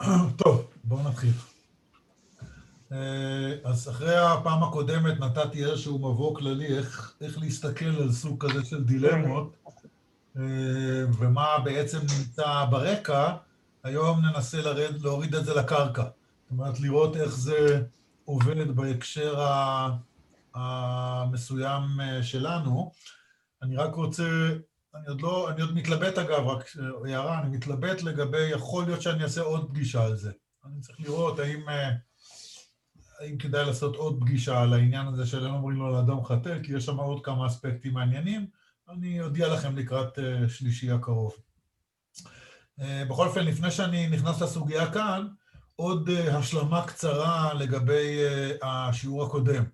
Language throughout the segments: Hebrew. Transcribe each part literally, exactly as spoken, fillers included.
טוב, בואו נתחיל. אז אחרי הפעם הקודמת נתתי איזשהו מבוא כללי איך, איך להסתכל על סוג כזה של דילמות, ומה בעצם נמצא ברקע. היום ננסה לרד, להוריד את זה לקרקע. זאת אומרת, לראות איך זה עובד בהקשר המסוים שלנו. אני רק רוצה, אני עוד לא, אני עוד מתלבט אגב, רק הערה, אני מתלבט לגבי, יכול להיות שאני אעשה עוד פגישה על זה. אני צריך לראות האם, האם כדאי לעשות עוד פגישה על העניין הזה של אין אומרים לו לאדם חטא, כי יש שם עוד כמה אספקטים מעניינים. אני אודיע לכם לקראת שלישי הקרוב. בכל אופן, לפני שאני נכנס לסוגיה כאן, עוד השלמה קצרה לגבי השיעור הקודם.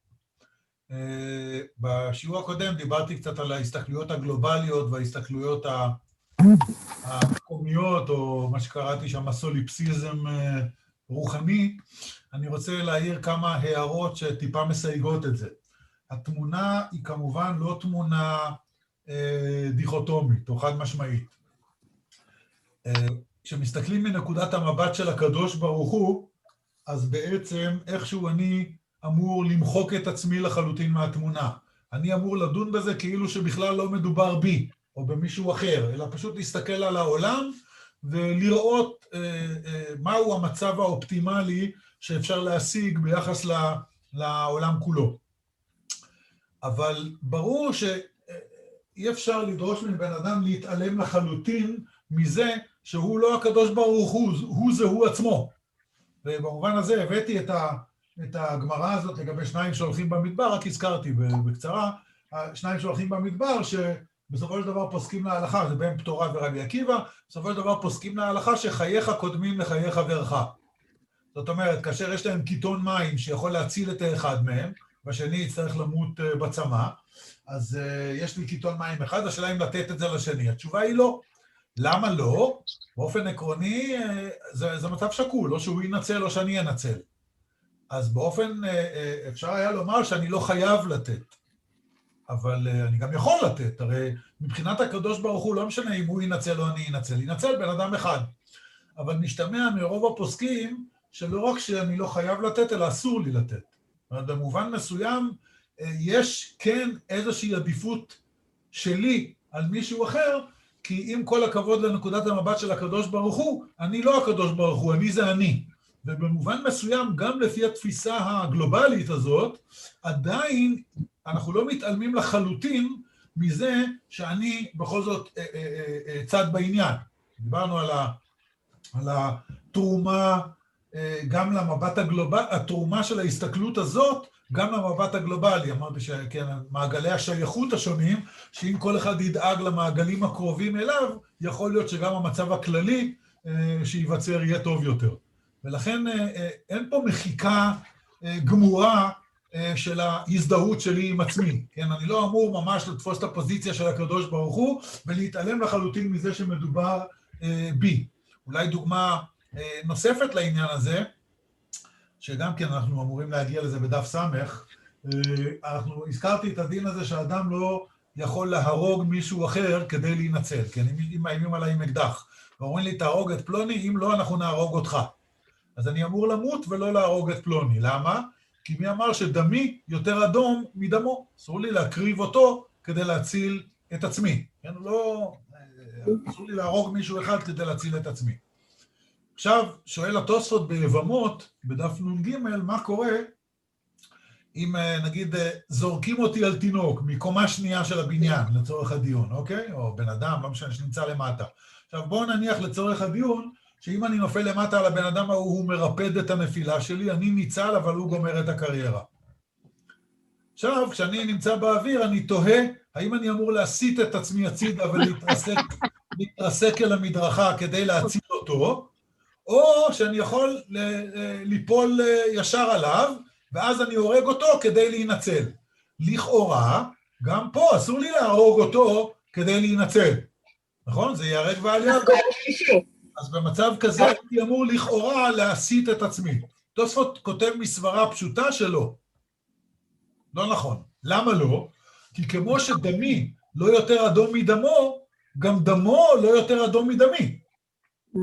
בשיעור הקודם דיברתי קצת על ההסתכלויות הגלובליות וההסתכלויות המקומיות, או מה שקראתי שם סוליפסיזם רוחני. אני רוצה להעיר כמה הערות שטיפה מסייגות את זה. התמונה היא כמובן לא תמונה דיכוטומית או חד משמעית. כשמסתכלים מנקודת המבט של הקדוש ברוך הוא, אז בעצם איכשהו אני אמור למחוק את עצמי לחלוטין מהתמונה. אני אמור לדון בזה כאילו שבכלל לא מדובר בי או במישהו אחר, אלא פשוט להסתכל על העולם ולראות אה, אה, מהו המצב האופטימלי שאפשר להשיג ביחס לעולם כולו. אבל ברור שאי אפשר לדרוש מבן אדם להתעלם לחלוטין מזה שהוא לא הקדוש ברוך הוא, הוא זה הוא עצמו. ובמובן הזה הבאתי את, ה, את הגמרא הזאת לגבי שניים שהולכים במדבר, רק הזכרתי בקצרה, שניים שהולכים במדבר שבסופו של דבר פוסקים להלכה, זה בין פטורה ורבי עקיבא, בסופו של דבר פוסקים להלכה שחייך קודמים לחיי חברך. זאת אומרת, כאשר יש להם קיטון מים שיכול להציל את האחד מהם, והשני יצטרך למות בצמא, אז יש לי קיטון מים אחד, השאלה אם לתת את זה לשני. התשובה היא לא. למה לא? באופן עקרוני, זה, זה מצב שקול, או שהוא ינצל או שאני אנצל. אז באופן, אפשר היה לומר שאני לא חייב לתת, אבל אני גם יכול לתת. הרי מבחינת הקדוש ברוך הוא לא משנה אם הוא ינצל או אני ינצל, ינצל בן אדם אחד. אבל משתמע מרוב הפוסקים, שלא רק שאני לא חייב לתת, אלא אסור לי לתת. במובן מסוים, יש כן איזושהי עדיפות שלי על מישהו אחר, כי עם כל הכבוד לנקודת המבט של הקדוש ברוך הוא, אני לא הקדוש ברוך הוא, אני זה אני. ובמובן מסוים, גם לפי התפיסה הגלובלית הזאת, עדיין אנחנו לא מתעלמים לחלוטין מזה שאני בכל זאת צד בעניין. דיברנו על, ה, על התרומה, גם למבט הגלובלי, התרומה של ההסתכלות הזאת, גם למבט הגלובלי. אמרתי שכן, מעגלי השייכות השונים, שאם כל אחד ידאג למעגלים הקרובים אליו, יכול להיות שגם המצב הכללי שיווצר יהיה טוב יותר. ולכן אין פה מחיקה גמורה של ההזדהות שלי עם עצמי. כן, אני לא אמור ממש לתפוס את הפוזיציה של הקדוש ברוך הוא, ולהתעלם לחלוטין מזה שמדובר בי. אולי דוגמה נוספת לעניין הזה, שגם כן אנחנו אמורים להגיע לזה בדף סמך, אנחנו הזכרתי את הדין הזה שהאדם לא יכול להרוג מישהו אחר כדי להינצל, כן, אם מאיימים עליי עם אקדח, ואומרים לי תהרוג את פלוני, אם לא אנחנו נהרוג אותך. אז אני אמור למות ולא להרוג את פלוני, למה? כי מי אמר שדמי יותר אדום מדמו, אסור לי להקריב אותו כדי להציל את עצמי, כן, לא, אסור לי להרוג מישהו אחד כדי להציל את עצמי. עכשיו, שואל התוספות ביבמות, בדף נ"ג, מה קורה אם נגיד זורקים אותי על תינוק מקומה שנייה של הבניין לצורך הדיון, אוקיי? או בן אדם, לא משנה, שנמצא למטה. עכשיו בואו נניח לצורך הדיון, שאם אני נופל למטה על הבן אדם ההוא, הוא מרפד את הנפילה שלי, אני ניצל, אבל הוא גומר את הקריירה. עכשיו, כשאני נמצא באוויר, אני תוהה, האם אני אמור להסיט את עצמי הצידה ולהתרסק להתרסק אל המדרכה כדי להציל אותו, או שאני יכול ליפול ישר עליו, ואז אני הורג אותו כדי להינצל. לכאורה, גם פה אסור לי להרוג אותו כדי להינצל. נכון? זה יהרג ועל יד. אז במצב כזה אני אמור לכאורה להסיט את עצמי. תוספות כותב מסברה פשוטה שלו. לא נכון. למה לא? כי כמו שדמי לא יותר אדום מדמו, גם דמו לא יותר אדום מדמי.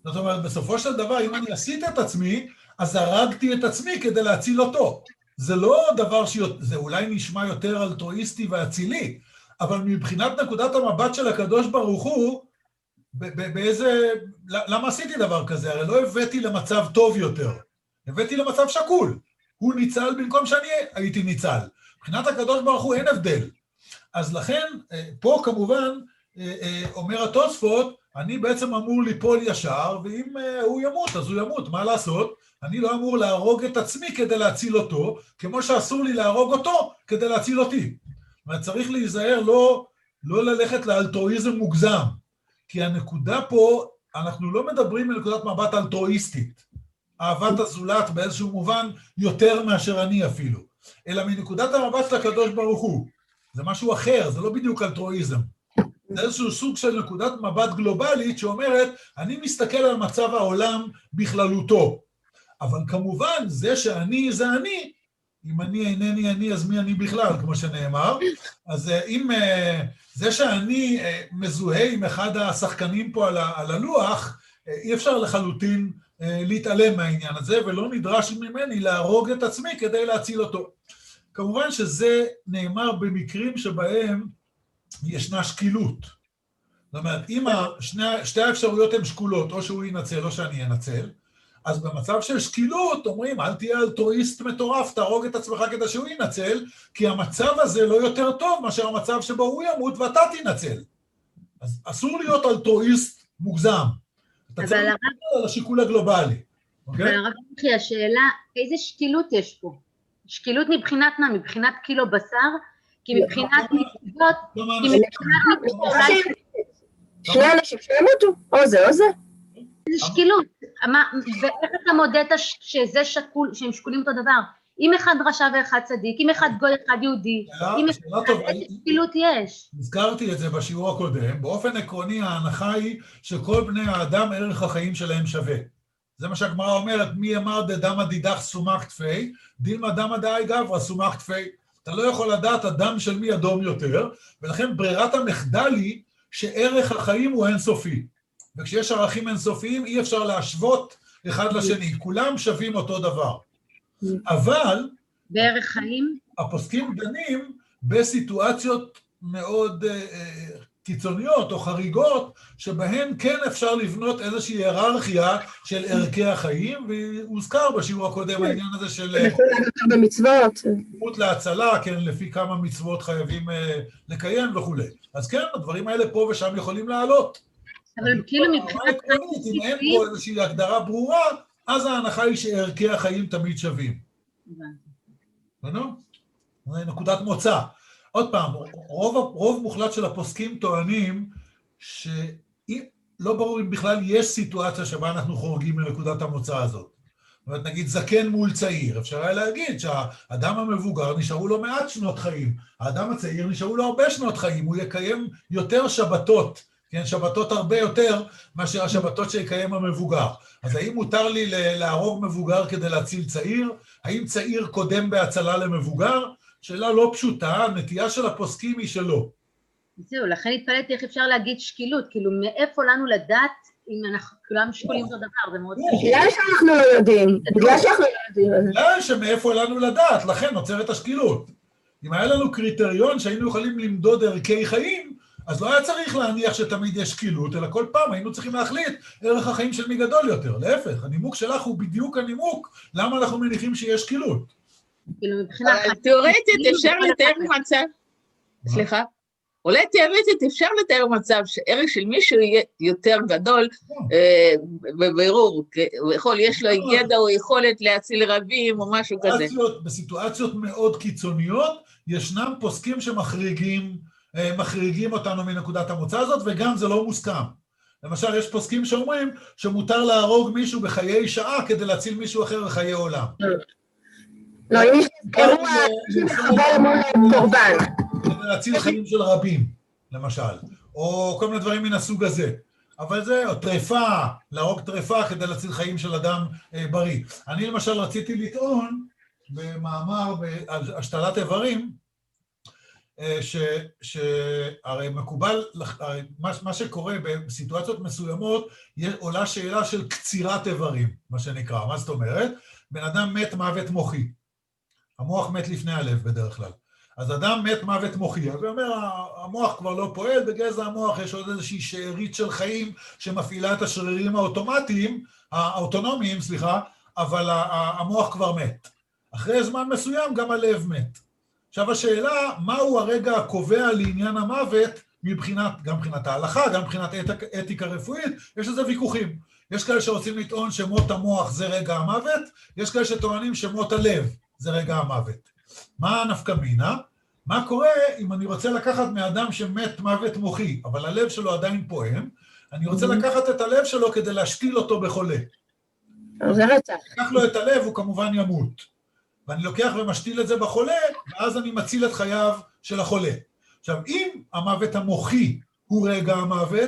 זאת אומרת, בסופו של דבר, אם אני עשיתי את עצמי, אז הרגתי את עצמי כדי להציל אותו. זה לא דבר שזה אולי נשמע יותר אלטרואיסטי ואצילי, אבל מבחינת נקודת המבט של הקדוש ברוך הוא, באיזה... למה עשיתי דבר כזה? הרי לא הבאתי למצב טוב יותר, הבאתי למצב שקול. הוא ניצל במקום שאני הייתי ניצל. מבחינת הקדוש ברוך הוא אין הבדל. אז לכן, פה כמובן, אומר התוספות, אני בעצם אמור ליפול ישר, ואם הוא ימות, אז הוא ימות, מה לעשות? אני לא אמור להרוג את עצמי כדי להציל אותו, כמו שאסור לי להרוג אותו כדי להציל אותי. זאת אומרת, צריך להיזהר לא, לא ללכת לאלטרואיזם מוגזם, כי הנקודה פה, אנחנו לא מדברים מנקודת מבט אלטרואיסטית, אהבת הזולת באיזשהו מובן יותר מאשר אני אפילו, אלא מנקודת המבט של הקדוש ברוך הוא. זה משהו אחר, זה לא בדיוק אלטרואיזם. זה איזשהו סוג של נקודת מבט גלובלית שאומרת, אני מסתכל על מצב העולם בכללותו. אבל כמובן, זה שאני זה אני, אם אני אינני אני, אז מי אני בכלל, כמו שנאמר. אז אם זה שאני מזוהה עם אחד השחקנים פה על הלוח, אי אפשר לחלוטין להתעלם מהעניין הזה, ולא נדרש ממני להרוג את עצמי כדי להציל אותו. כמובן שזה נאמר במקרים שבהם ישנה שקילות. זאת אומרת, אם השני, שתי האפשרויות הן שקולות, או שהוא ינצל או שאני אנצל, אז במצב של שקילות אומרים, אל תהיה אלטרואיסט מטורף, תהרוג את עצמך כדי שהוא ינצל, כי המצב הזה לא יותר טוב מאשר המצב שבו הוא ימות ואתה תנצל. אז אסור להיות אלטרואיסט מוגזם. אתה צריך לדבר על השיקול הגלובלי. אבל הרב מלכי, השאלה, איזה שקילות יש פה? שקילות מבחינת מה? מבחינת קילו בשר? כי מבחינת נקודות, כי מבחינת נקודות, שני אנשים שימותו, או זה או זה. זה שקילות. ואיך אתה מודד שזה שקול, שהם שקולים אותו דבר? אם אחד רשע ואחד צדיק, אם אחד גוי אחד יהודי, איזה שקילות יש? הזכרתי את זה בשיעור הקודם, באופן עקרוני ההנחה היא שכל בני האדם ערך החיים שלהם שווה. זה מה שהגמרא אומרת, מי אמר דדמא דידך סומך תפי, דילמא דמא דאי גברא סומך תפי. אתה לא יכול לדעת הדם של מי אדום יותר, ולכן ברירת המחדל היא שערך החיים הוא אינסופי. וכשיש ערכים אינסופיים אי אפשר להשוות אחד לשני, כולם שווים אותו דבר. אבל בערך חיים הפוסקים דנים בסיטואציות מאוד קיצוניות או חריגות, שבהן כן אפשר לבנות איזושהי היררכיה של ערכי החיים, והוזכר בשיעור הקודם העניין הזה של במצוות, זכות להצלה, כן, לפי כמה מצוות חייבים לקיים וכו'. אז כן, הדברים האלה פה ושם יכולים לעלות. אבל כאילו מבחינת... אם אין פה איזושהי הגדרה ברורה, אז ההנחה היא שערכי החיים תמיד שווים. זה נקודת מוצא. עוד פעם, רוב, רוב מוחלט של הפוסקים טוענים שלא ברור אם בכלל יש סיטואציה שבה אנחנו חורגים מנקודת המוצא הזאת. זאת אומרת, נגיד זקן מול צעיר, אפשר היה להגיד שהאדם המבוגר נשארו לו מעט שנות חיים, האדם הצעיר נשארו לו הרבה שנות חיים, הוא יקיים יותר שבתות, כן, שבתות הרבה יותר מאשר השבתות שיקיים המבוגר. אז האם מותר לי להרוג מבוגר כדי להציל צעיר? האם צעיר קודם בהצלה למבוגר? שאלה לא פשוטה, הנטייה של הפוסקים היא שלא. זהו, לכן התפלאתי איך אפשר להגיד שקילות, כאילו מאיפה לנו לדעת אם אנחנו כולם שקולים אותו דבר, זה מאוד קשה. בגלל שאנחנו לא יודעים, בגלל שאנחנו לא יודעים. בגלל שמאיפה לנו לדעת, לכן נוצרת השקילות. אם היה לנו קריטריון שהיינו יכולים למדוד ערכי חיים, אז לא היה צריך להניח שתמיד יש שקילות, אלא כל פעם היינו צריכים להחליט ערך החיים של מי גדול יותר. להפך, הנימוק שלך הוא בדיוק הנימוק, למה אנחנו מניחים שיש שקילות. אבל תיאורטית אפשר לתאר מצב, סליחה, אולי תיאורטית אפשר לתאר מצב שערך של מישהו יהיה יותר גדול, בבירור, יש לו ידע או יכולת להציל רבים או משהו כזה. בסיטואציות מאוד קיצוניות, ישנם פוסקים שמחריגים, מחריגים אותנו מנקודת המוצא הזאת, וגם זה לא מוסכם. למשל, יש פוסקים שאומרים שמותר להרוג מישהו בחיי שעה כדי להציל מישהו אחר בחיי עולם. לא, אם יש אירוע שמחבל מול קורבן. כדי להציל חיים של רבים, למשל, או כל מיני דברים מן הסוג הזה. אבל זה, או טרפה, להרוג טרפה כדי להציל חיים של אדם בריא. אני למשל רציתי לטעון במאמר על השתלת איברים, שהרי מקובל, הרי מה, מה שקורה בסיטואציות מסוימות, עולה שאלה של קצירת איברים, מה שנקרא. מה זאת אומרת? בן אדם מת מוות מוחי. המוח מת לפני הלב בדרך כלל. אז אדם מת מוות מוחי. אז הוא אומר, המוח כבר לא פועל, בגזע המוח יש עוד איזושהי שארית של חיים שמפעילה את השרירים האוטומטיים, האוטונומיים, סליחה, אבל המוח כבר מת. אחרי זמן מסוים גם הלב מת. עכשיו השאלה, מהו הרגע הקובע לעניין המוות, מבחינת, גם מבחינת ההלכה, גם מבחינת אתיקה רפואית, יש לזה ויכוחים. יש כאלה שרוצים לטעון שמות המוח זה רגע המוות, יש כאלה שטוענים שמות הלב זה רגע המוות. מה הנפקא מינה? מה קורה אם אני רוצה לקחת מאדם שמת מוות מוחי, אבל הלב שלו עדיין פועם, אני רוצה לקחת את הלב שלו כדי להשתיל אותו בחולה. זה רצח. לקח לו את הלב, הוא כמובן ימות. ואני לוקח ומשתיל את זה בחולה, ואז אני מציל את חייו של החולה. עכשיו, אם המוות המוחי הוא רגע המוות,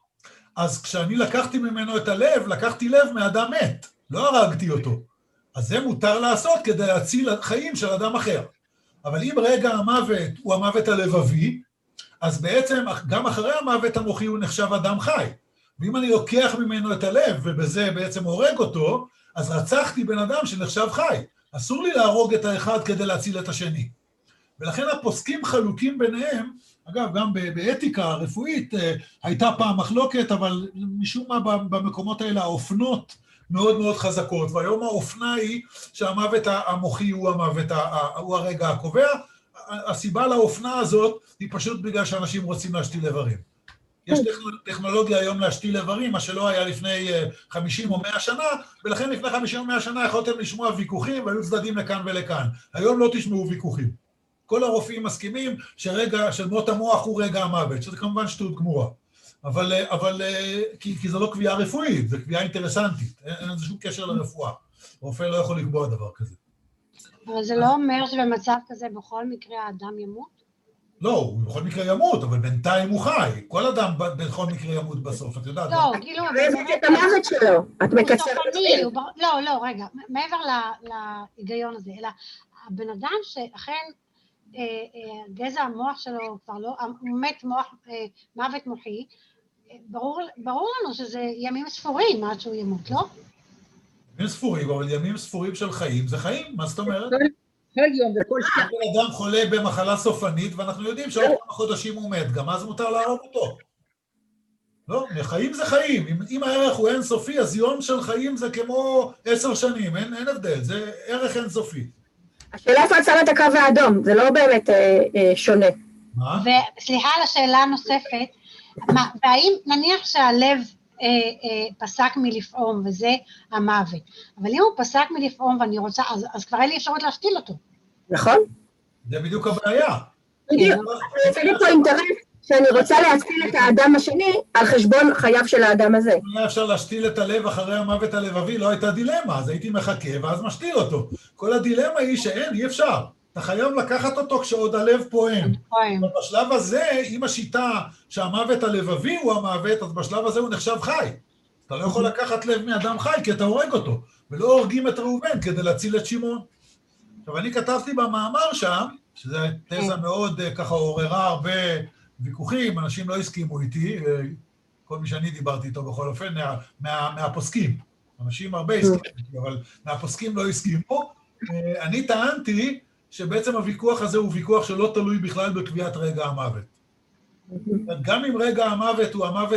אז כשאני לקחתי ממנו את הלב, לקחתי לב מאדם מת, לא הרגתי אותו. אז זה מותר לעשות כדי להציל חיים של אדם אחר. אבל אם רגע המוות הוא המוות הלבבי, אז בעצם גם אחרי המוות המוחי הוא נחשב אדם חי. ואם אני לוקח ממנו את הלב, ובזה בעצם הורג אותו, אז רצחתי בן אדם שנחשב חי. אסור לי להרוג את האחד כדי להציל את השני. ולכן הפוסקים חלוקים ביניהם, אגב, גם באתיקה הרפואית הייתה פעם מחלוקת, אבל משום מה במקומות האלה האופנות מאוד מאוד חזקות, והיום האופנה היא שהמוות המוחי הוא המוות, הוא הרגע הקובע. הסיבה לאופנה הזאת היא פשוט בגלל שאנשים רוצים להשתיל איברים. יש טכנולוגיה היום להשתיל איברים, מה שלא היה לפני חמישים או מאה שנה, ולכן לפני חמישים או מאה שנה יכולתם לשמוע ויכוחים, והיו צדדים לכאן ולכאן. היום לא תשמעו ויכוחים. כל הרופאים מסכימים שרגע של מות המוח הוא רגע המוות, שזה כמובן שטות גמורה. אבל, אבל כי, כי זו לא קביעה רפואית, זו קביעה אינטרסנטית, אין, אין לזה שום קשר לרפואה. רופא לא יכול לקבוע דבר כזה. אבל זה לא אומר שבמצב כזה בכל מקרה האדם ימות? לא, הוא בכל מקרה ימות, אבל בינתיים הוא חי. כל אדם בכל מקרה ימות בסוף, את יודעת. לא, כאילו... זה את המוות שלו, את מקצרת את זה. לא, לא, רגע, מעבר להיגיון הזה, אלא הבן אדם שאכן גזע המוח שלו כבר לא, הוא מת מוות מוחי, ברור לנו שזה ימים ספורים עד שהוא ימות, לא? ימים ספורים, אבל ימים ספורים של חיים זה חיים, מה זאת אומרת? כל יום וכל שעה. כל אדם חולה במחלה סופנית, ואנחנו יודעים שעוד כמה חודשים הוא מת, גם אז מותר להרוג אותו. לא, חיים זה חיים. אם, אם הערך הוא אינסופי, אז יום של חיים זה כמו עשר שנים, אין, אין הבדל, זה ערך אינסופי. השאלה איפה עצר את הקו האדום, זה לא באמת אה, אה, שונה. מה? וסליחה על השאלה הנוספת, מה, והאם נניח שהלב אה, אה, פסק מלפעום, וזה המוות, אבל אם הוא פסק מלפעום ואני רוצה, אז, אז כבר אין לי אפשרות להשתיל אותו. נכון? זה בדיוק הבעיה. בדיוק, זה לי פה אינטרס שאני רוצה להציל את האדם השני על חשבון חייו של האדם הזה. אם היה אפשר להשתיל את הלב אחרי המוות הלבבי, לא הייתה דילמה, אז הייתי מחכה ואז משתיל אותו. כל הדילמה היא שאין, אי אפשר. אתה חייב לקחת אותו כשעוד הלב פועם. אבל בשלב הזה, אם השיטה שהמוות הלבבי הוא המוות, אז בשלב הזה הוא נחשב חי. אתה לא יכול לקחת לב מאדם חי כי אתה הורג אותו, ולא הורגים את ראובן כדי להציל את שמעון. עכשיו, אני כתבתי במאמר שם, שזו תזה מאוד ככה עוררה הרבה ויכוחים, אנשים לא הסכימו איתי, כל מי שאני דיברתי איתו בכל אופן, מה, מה, מהפוסקים. אנשים הרבה הסכימו איתי, אבל מהפוסקים לא הסכימו. אני טענתי שבעצם הוויכוח הזה הוא ויכוח שלא תלוי בכלל בקביעת רגע המוות. גם אם רגע המוות הוא המוות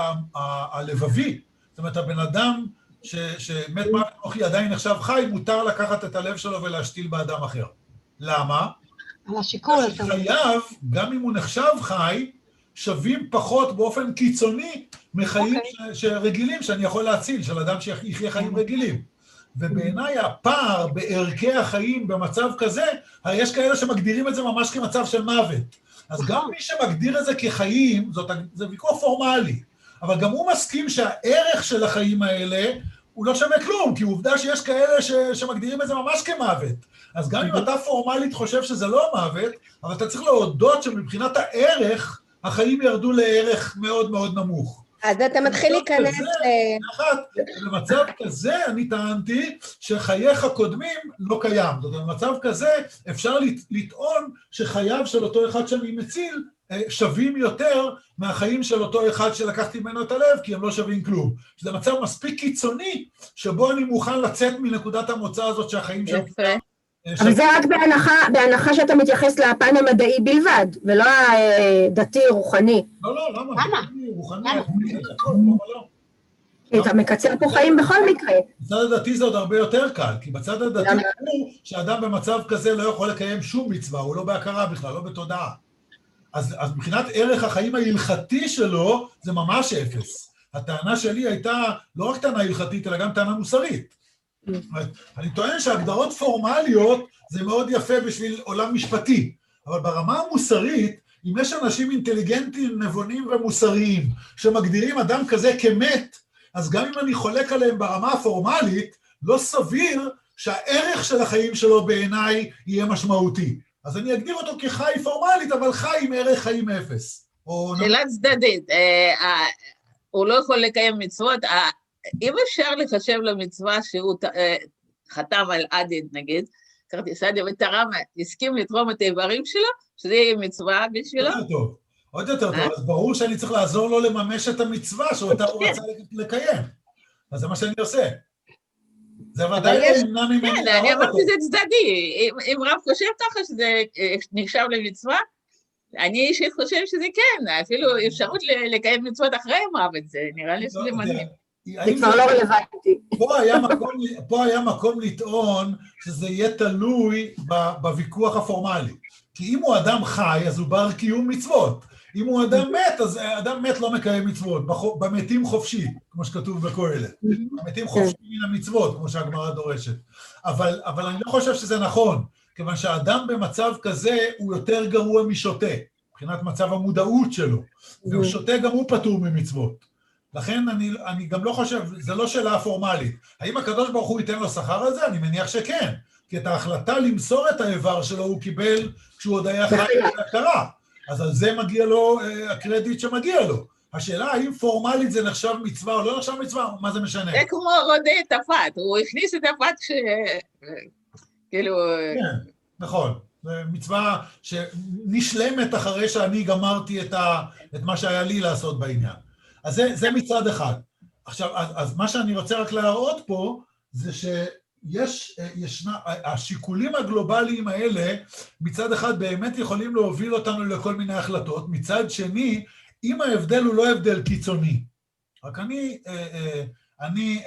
הלבבי, זאת אומרת, הבן אדם שמת מוות מוחי עדיין עכשיו חי, מותר לקחת את הלב שלו ולהשתיל באדם אחר. למה? על השיקול. חייו, גם אם הוא נחשב חי, שווים פחות באופן קיצוני מחיים רגילים שאני יכול להציל, של אדם שיחיה חיים רגילים. ובעיניי הפער בערכי החיים במצב כזה, יש כאלה שמגדירים את זה ממש כמצב של מוות. אז גם מי שמגדיר את זה כחיים, זאת, זה ויכוח פורמלי, אבל גם הוא מסכים שהערך של החיים האלה הוא לא שווה כלום, כי עובדה שיש כאלה ש, שמגדירים את זה ממש כמוות. אז גם אם אתה פורמלית חושב שזה לא מוות, אבל אתה צריך להודות שמבחינת הערך, החיים ירדו לערך מאוד מאוד נמוך. אז אתה מתחיל להיכנס... במצב כזה אני טענתי שחייך קודמים לא קיים. זאת אומרת, במצב כזה אפשר לטעון שחייו של אותו אחד שאני מציל שווים יותר מהחיים של אותו אחד שלקחתי ממנו את הלב, כי הם לא שווים כלום. זה מצב מספיק קיצוני, שבו אני מוכן לצאת מנקודת המוצא הזאת שהחיים של... אבל זה רק בהנחה, בהנחה שאתה מתייחס לפן המדעי בלבד, ולא הדתי, רוחני. לא, לא, למה? למה? רוחני, כי אתה מקצר פה חיים בכל מקרה. בצד הדתי זה עוד הרבה יותר קל, כי בצד הדתי הוא שאדם במצב כזה לא יכול לקיים שום מצווה, הוא לא בהכרה בכלל, לא בתודעה. אז, אז מבחינת ערך החיים ההלכתי שלו, זה ממש אפס. הטענה שלי הייתה לא רק טענה הלכתית, אלא גם טענה מוסרית. אני טוען שהגדרות פורמליות זה מאוד יפה בשביל עולם משפטי, אבל ברמה המוסרית, אם יש אנשים אינטליגנטים, נבונים ומוסריים, שמגדירים אדם כזה כמת, אז גם אם אני חולק עליהם ברמה הפורמלית, לא סביר שהערך של החיים שלו בעיניי יהיה משמעותי. אז אני אגדיר אותו כחי פורמלית, אבל חי עם ערך חיים אפס. שאלה צדדית, הוא לא יכול לקיים מצוות, אם אפשר לחשב למצווה שהוא חתם על עדית, נגיד, כרטיס עדית ותרם, הסכים לתרום את האיברים שלו, שזה יהיה מצווה בשבילו? עוד יותר טוב, עוד יותר טוב, אז ברור שאני צריך לעזור לו לממש את המצווה שאותה הוא רצה לקיים. אז זה מה שאני עושה. זה ודאי לא נמנע ממני להראות אותו. כן, אני אמרתי שזה צדדי, אם רב חושב ככה שזה נחשב למצווה, אני אישית חושב שזה כן, אפילו אפשרות לקיים מצוות אחרי המוות, זה נראה לי שזה מדהים. זה כבר לא רלוונטי. פה היה מקום לטעון שזה יהיה תלוי בוויכוח הפורמלי. כי אם הוא אדם חי, אז הוא בר קיום מצוות. אם הוא אדם מת, אז אדם מת לא מקיים מצוות. במתים חופשי, כמו שכתוב בקהלת. במתים חופשי מן המצוות, כמו שהגמרא דורשת. אבל, אבל אני לא חושב שזה נכון, כיוון שהאדם במצב כזה הוא יותר גרוע משוטה, מבחינת מצב המודעות שלו. והוא שוטה גם הוא פטור ממצוות. לכן אני, אני גם לא חושב, זה לא שאלה פורמלית. האם הקדוש ברוך הוא ייתן לו שכר על זה? אני מניח שכן. כי את ההחלטה למסור את האיבר שלו הוא קיבל כשהוא עוד היה חי בהכרה. אז על זה מגיע לו הקרדיט שמגיע לו. השאלה האם פורמלית זה נחשב מצווה או לא נחשב מצווה, מה זה משנה? זה כמו רודה את הפת, הוא הכניס את הפת ש... כאילו... כן, נכון. זה מצווה שנשלמת אחרי שאני גמרתי את, ה... את מה שהיה לי לעשות בעניין. אז זה, זה מצד אחד. עכשיו, אז, אז מה שאני רוצה רק להראות פה, זה שיש, ישנה, השיקולים הגלובליים האלה, מצד אחד באמת יכולים להוביל אותנו לכל מיני החלטות, מצד שני, אם ההבדל הוא לא הבדל קיצוני, רק אני, אני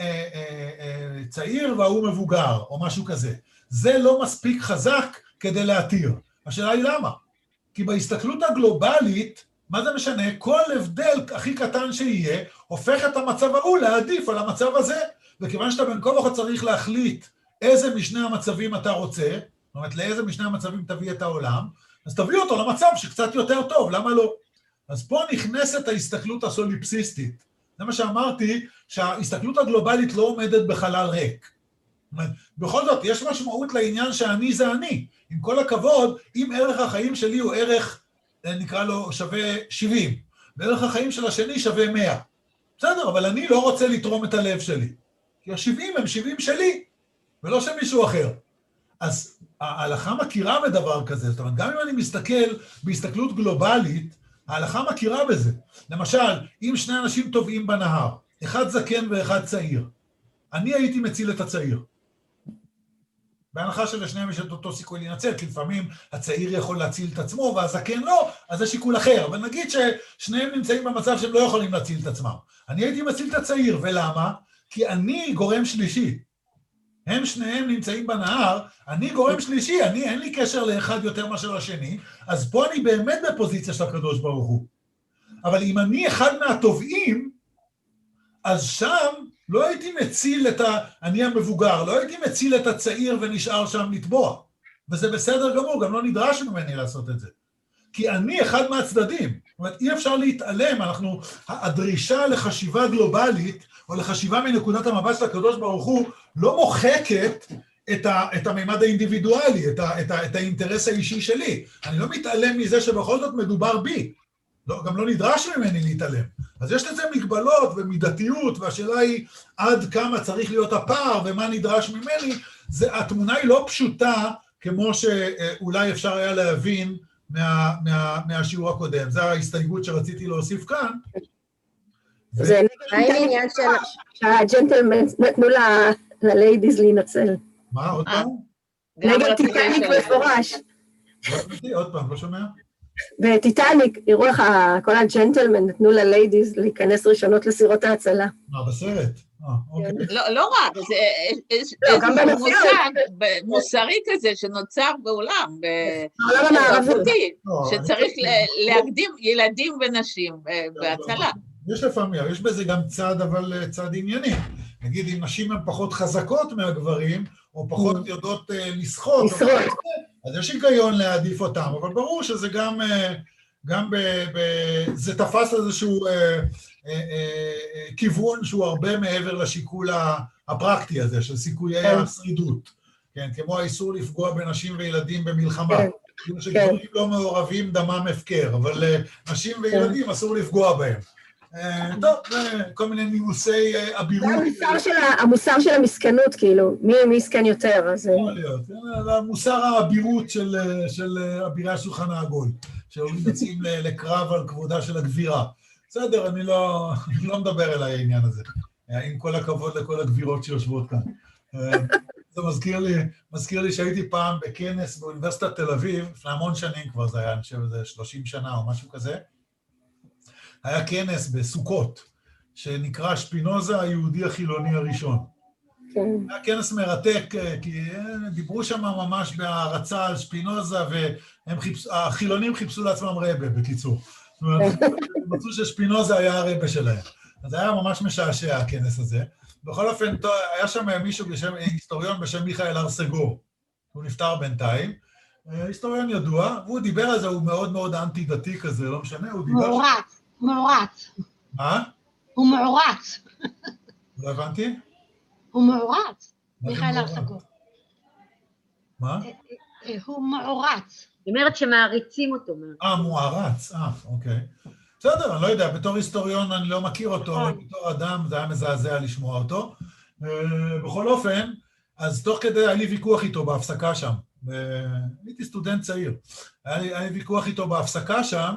צעיר והוא מבוגר, או משהו כזה, זה לא מספיק חזק כדי להתיר. השאלה היא למה? כי בהסתכלות הגלובלית, מה זה משנה? כל הבדל הכי קטן שיהיה, הופך את המצב ההוא להעדיף על המצב הזה, וכיוון שאתה בין כה וכה צריך להחליט איזה משני המצבים אתה רוצה, זאת אומרת, לאיזה משני המצבים תביא את העולם, אז תביא אותו למצב שקצת יותר טוב, למה לא? אז פה נכנסת ההסתכלות הסוליפסיסטית. זה מה שאמרתי, שההסתכלות הגלובלית לא עומדת בחלל ריק. זאת אומרת, בכל זאת, יש משמעות לעניין שאני זה אני. עם כל הכבוד, אם ערך החיים שלי הוא ערך, נקרא לו שווה שבעים, וערך החיים של השני שווה מאה. בסדר, אבל אני לא רוצה לתרום את הלב שלי. כי ה-שבעים הם שבעים שלי, ולא של מישהו אחר. אז ההלכה מכירה בדבר כזה, זאת אומרת, גם אם אני מסתכל בהסתכלות גלובלית, ההלכה מכירה בזה. למשל, אם שני אנשים טובעים בנהר, אחד זקן ואחד צעיר, אני הייתי מציל את הצעיר. בהנחה שלשניהם יש את אותו סיכוי להינצל, כי לפעמים הצעיר יכול להציל את עצמו, והזקן לא, אז זה שיקול אחר. אבל נגיד ששניהם נמצאים במצב שהם לא יכולים להציל את עצמם. אני הייתי מציל את הצעיר, ולמה? כי אני גורם שלישי. הם שניהם נמצאים בנהר, אני גורם שלישי, אני אין לי קשר לאחד יותר מאשר לשני, אז פה אני באמת בפוזיציה של הקדוש ברוך הוא. אבל אם אני אחד מהטובעים, אז שם לא הייתי מציל את ה... אני המבוגר, לא הייתי מציל את הצעיר ונשאר שם לטבוע. וזה בסדר גמור, גם לא נדרש ממני לעשות את זה. כי אני אחד מהצדדים. זאת אומרת, אי אפשר להתעלם, אנחנו... הדרישה לחשיבה גלובלית, או לחשיבה מנקודת המבט של הקדוש ברוך הוא, לא מוחקת את, ה, את הממד האינדיבידואלי, את, ה, את, ה, את האינטרס האישי שלי. אני לא מתעלם מזה שבכל זאת מדובר בי. לא, גם לא נדרש ממני להתעלם. אז יש לזה מגבלות ומידתיות, והשאלה היא עד כמה צריך להיות הפער ומה נדרש ממני, זה, התמונה היא לא פשוטה, כמו שאולי אפשר היה להבין מה, מה, מהשיעור הקודם. זו ההסתייגות שרציתי להוסיף כאן. זה נגד העניין שהג'נטלמן נתנו לליידיז להינצל. מה, עוד פעם? נגד טיטניק מפורש. עוד פעם, לא שומע? בטיטניק, יראו לך, כל הג'נטלמן נתנו לליידיז להיכנס ראשונות לסירות ההצלה. מה, בסרט? לא רק, זה איזה מושג מוסרי כזה שנוצר בעולם, בעולם המערבי, שצריך להקדים ילדים ונשים בהצלה. יש לפעמים, יש בזה גם צד, אבל צד ענייני. נגיד, אם נשים הן פחות חזקות מהגברים, או פחות יודעות לשחות, אז יש היגיון להעדיף אותם, אבל ברור שזה גם, גם ב, ב, זה תפס איזשהו אה, אה, אה, כיוון שהוא הרבה מעבר לשיקול הפרקטי הזה, של סיכויי השרידות, כן, כמו האיסור לפגוע בנשים וילדים במלחמה, כאילו שגברים לא מעורבים דמם הפקר, אבל נשים וילדים אסור לפגוע בהם. טוב, כל מיני נימוסי אבירות. זה המוסר של המסכנות, כאילו, מי מסכן יותר, אז... יכול להיות, זה המוסר האבירות של אבירי השולחן העגול, שיוצאים לקרב על כבודה של הגבירה. בסדר, אני לא מדבר אליי העניין הזה, עם כל הכבוד לכל הגבירות שיושבות כאן. זה מזכיר לי, מזכיר לי שהייתי פעם בכנס באוניברסיטת תל אביב, לפני המון שנים כבר, זה היה, אני חושב, זה שלושים שנה או משהו כזה, היה כנס בסוכות, שנקרא שפינוזה היהודי החילוני הראשון. היה כנס מרתק, כי דיברו שם ממש בהערצה על שפינוזה, והחילונים חיפשו לעצמם רבה, בקיצור. זאת אומרת, הם מצאו ששפינוזה היה הרבה שלהם. אז היה ממש משעשע הכנס הזה. בכל אופן, היה שם מישהו בשם, היסטוריון בשם מיכאל ארסגור, הוא נפטר בינתיים, היסטוריון ידוע, והוא דיבר על זה, הוא מאוד מאוד אנטי-דתי כזה, לא משנה, הוא דיבר... מעורץ, מעורץ. מה? הוא מעורץ. לא הבנתי? הוא מעורץ, מיכאל ארסגור. מה? הוא מעורץ. היא אומרת שמעריצים אותו. אה, מוערץ, אה, אוקיי. בסדר, אני לא יודע, בתור היסטוריון אני לא מכיר אותו, אבל בתור אדם זה היה מזעזע לשמוע אותו. בכל אופן, אז תוך כדי היה לי ויכוח איתו בהפסקה שם. הייתי סטודנט צעיר. היה לי, היה לי ויכוח איתו בהפסקה שם.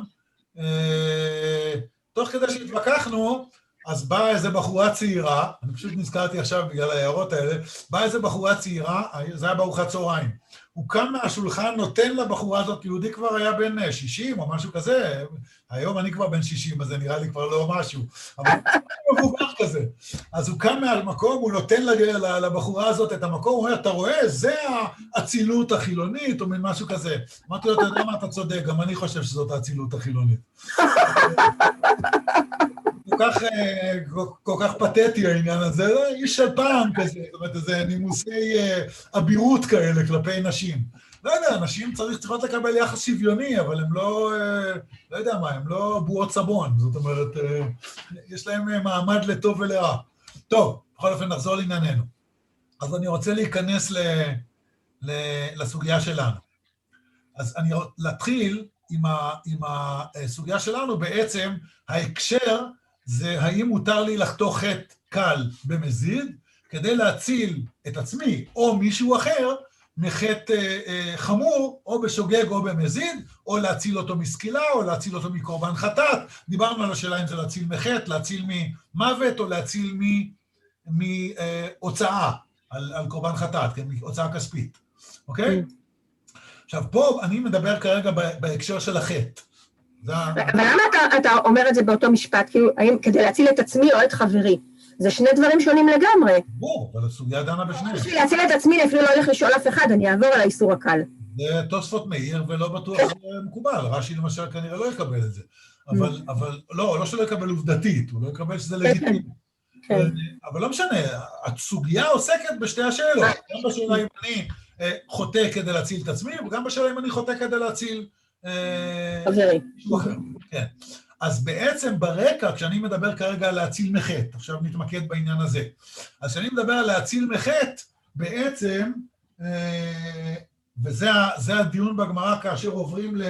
תוך כדי שהתווכחנו, אז באה איזו בחורה צעירה, אני פשוט נזכרתי עכשיו בגלל ההערות האלה, באה איזו בחורה צעירה, זה היה בארוחת צהריים. הוא קם מהשולחן, נותן לבחורה הזאת, יהודי כבר היה בן שישים או משהו כזה, היום אני כבר בן שישים, אז זה נראה לי כבר לא משהו, אבל הוא מבוגר כזה. אז הוא קם מהמקום, הוא נותן לבחורה הזאת את המקום, הוא אומר, אתה רואה, זה האצילות החילונית, או מין משהו כזה. אמרתי לו, אתה יודע מה, אתה צודק, גם אני חושב שזאת האצילות החילונית. כל כך, כל כך פתטי העניין הזה, זה איש של פעם כזה, זאת אומרת, זה נימוסי אבירות כאלה כלפי נשים. לא יודע, נשים צריך, צריכות לקבל יחס שוויוני, אבל הם לא, לא יודע מה, הם לא בועות סבון, זאת אומרת, יש להם מעמד לטוב ולרע. טוב, בכל אופן נחזור לענייננו. אז אני רוצה להיכנס ל, ל, לסוגיה שלנו. אז אני רוצה להתחיל עם, ה, עם הסוגיה שלנו, בעצם ההקשר, זה האם מותר לי לחתוך חטא קל במזיד, כדי להציל את עצמי או מישהו אחר מחטא אה, חמור, או בשוגג או במזיד, או להציל אותו מסקילה, או להציל אותו מקורבן חטאת. דיברנו על השאלה אם זה להציל מחטא, להציל ממוות, או להציל מהוצאה על, על קורבן חטאת, כן, מהוצאה כספית. אוקיי? עכשיו, פה אני מדבר כרגע בהקשר של החטא. אבל למה אתה, אתה אומר את זה באותו משפט, כאילו, האם כדי להציל את עצמי או את חברי? זה שני דברים שונים לגמרי. בוא, אבל הסוגיה דנה בשניהם. בשביל להציל את עצמי, אני אפילו לא הולך לשאול אף אחד, אני אעבור על האיסור הקל. זה תוספות מאיר ולא בטוח מקובל, רש"י למשל כנראה לא יקבל את זה. אבל, אבל, לא, לא שלא יקבל עובדתית, הוא לא יקבל שזה לגיטימי. אבל לא משנה, הסוגיה עוסקת בשתי השאלות, גם בשאלה אם אני חוטא כדי להציל את עצמי, וגם בשאלה אם אני חוטא כדי להציל חברי. כן. אז בעצם ברקע, כשאני מדבר כרגע על להציל מחטא, עכשיו נתמקד בעניין הזה, אז כשאני מדבר על להציל מחטא, בעצם, וזה הדיון בגמרא כאשר עוברים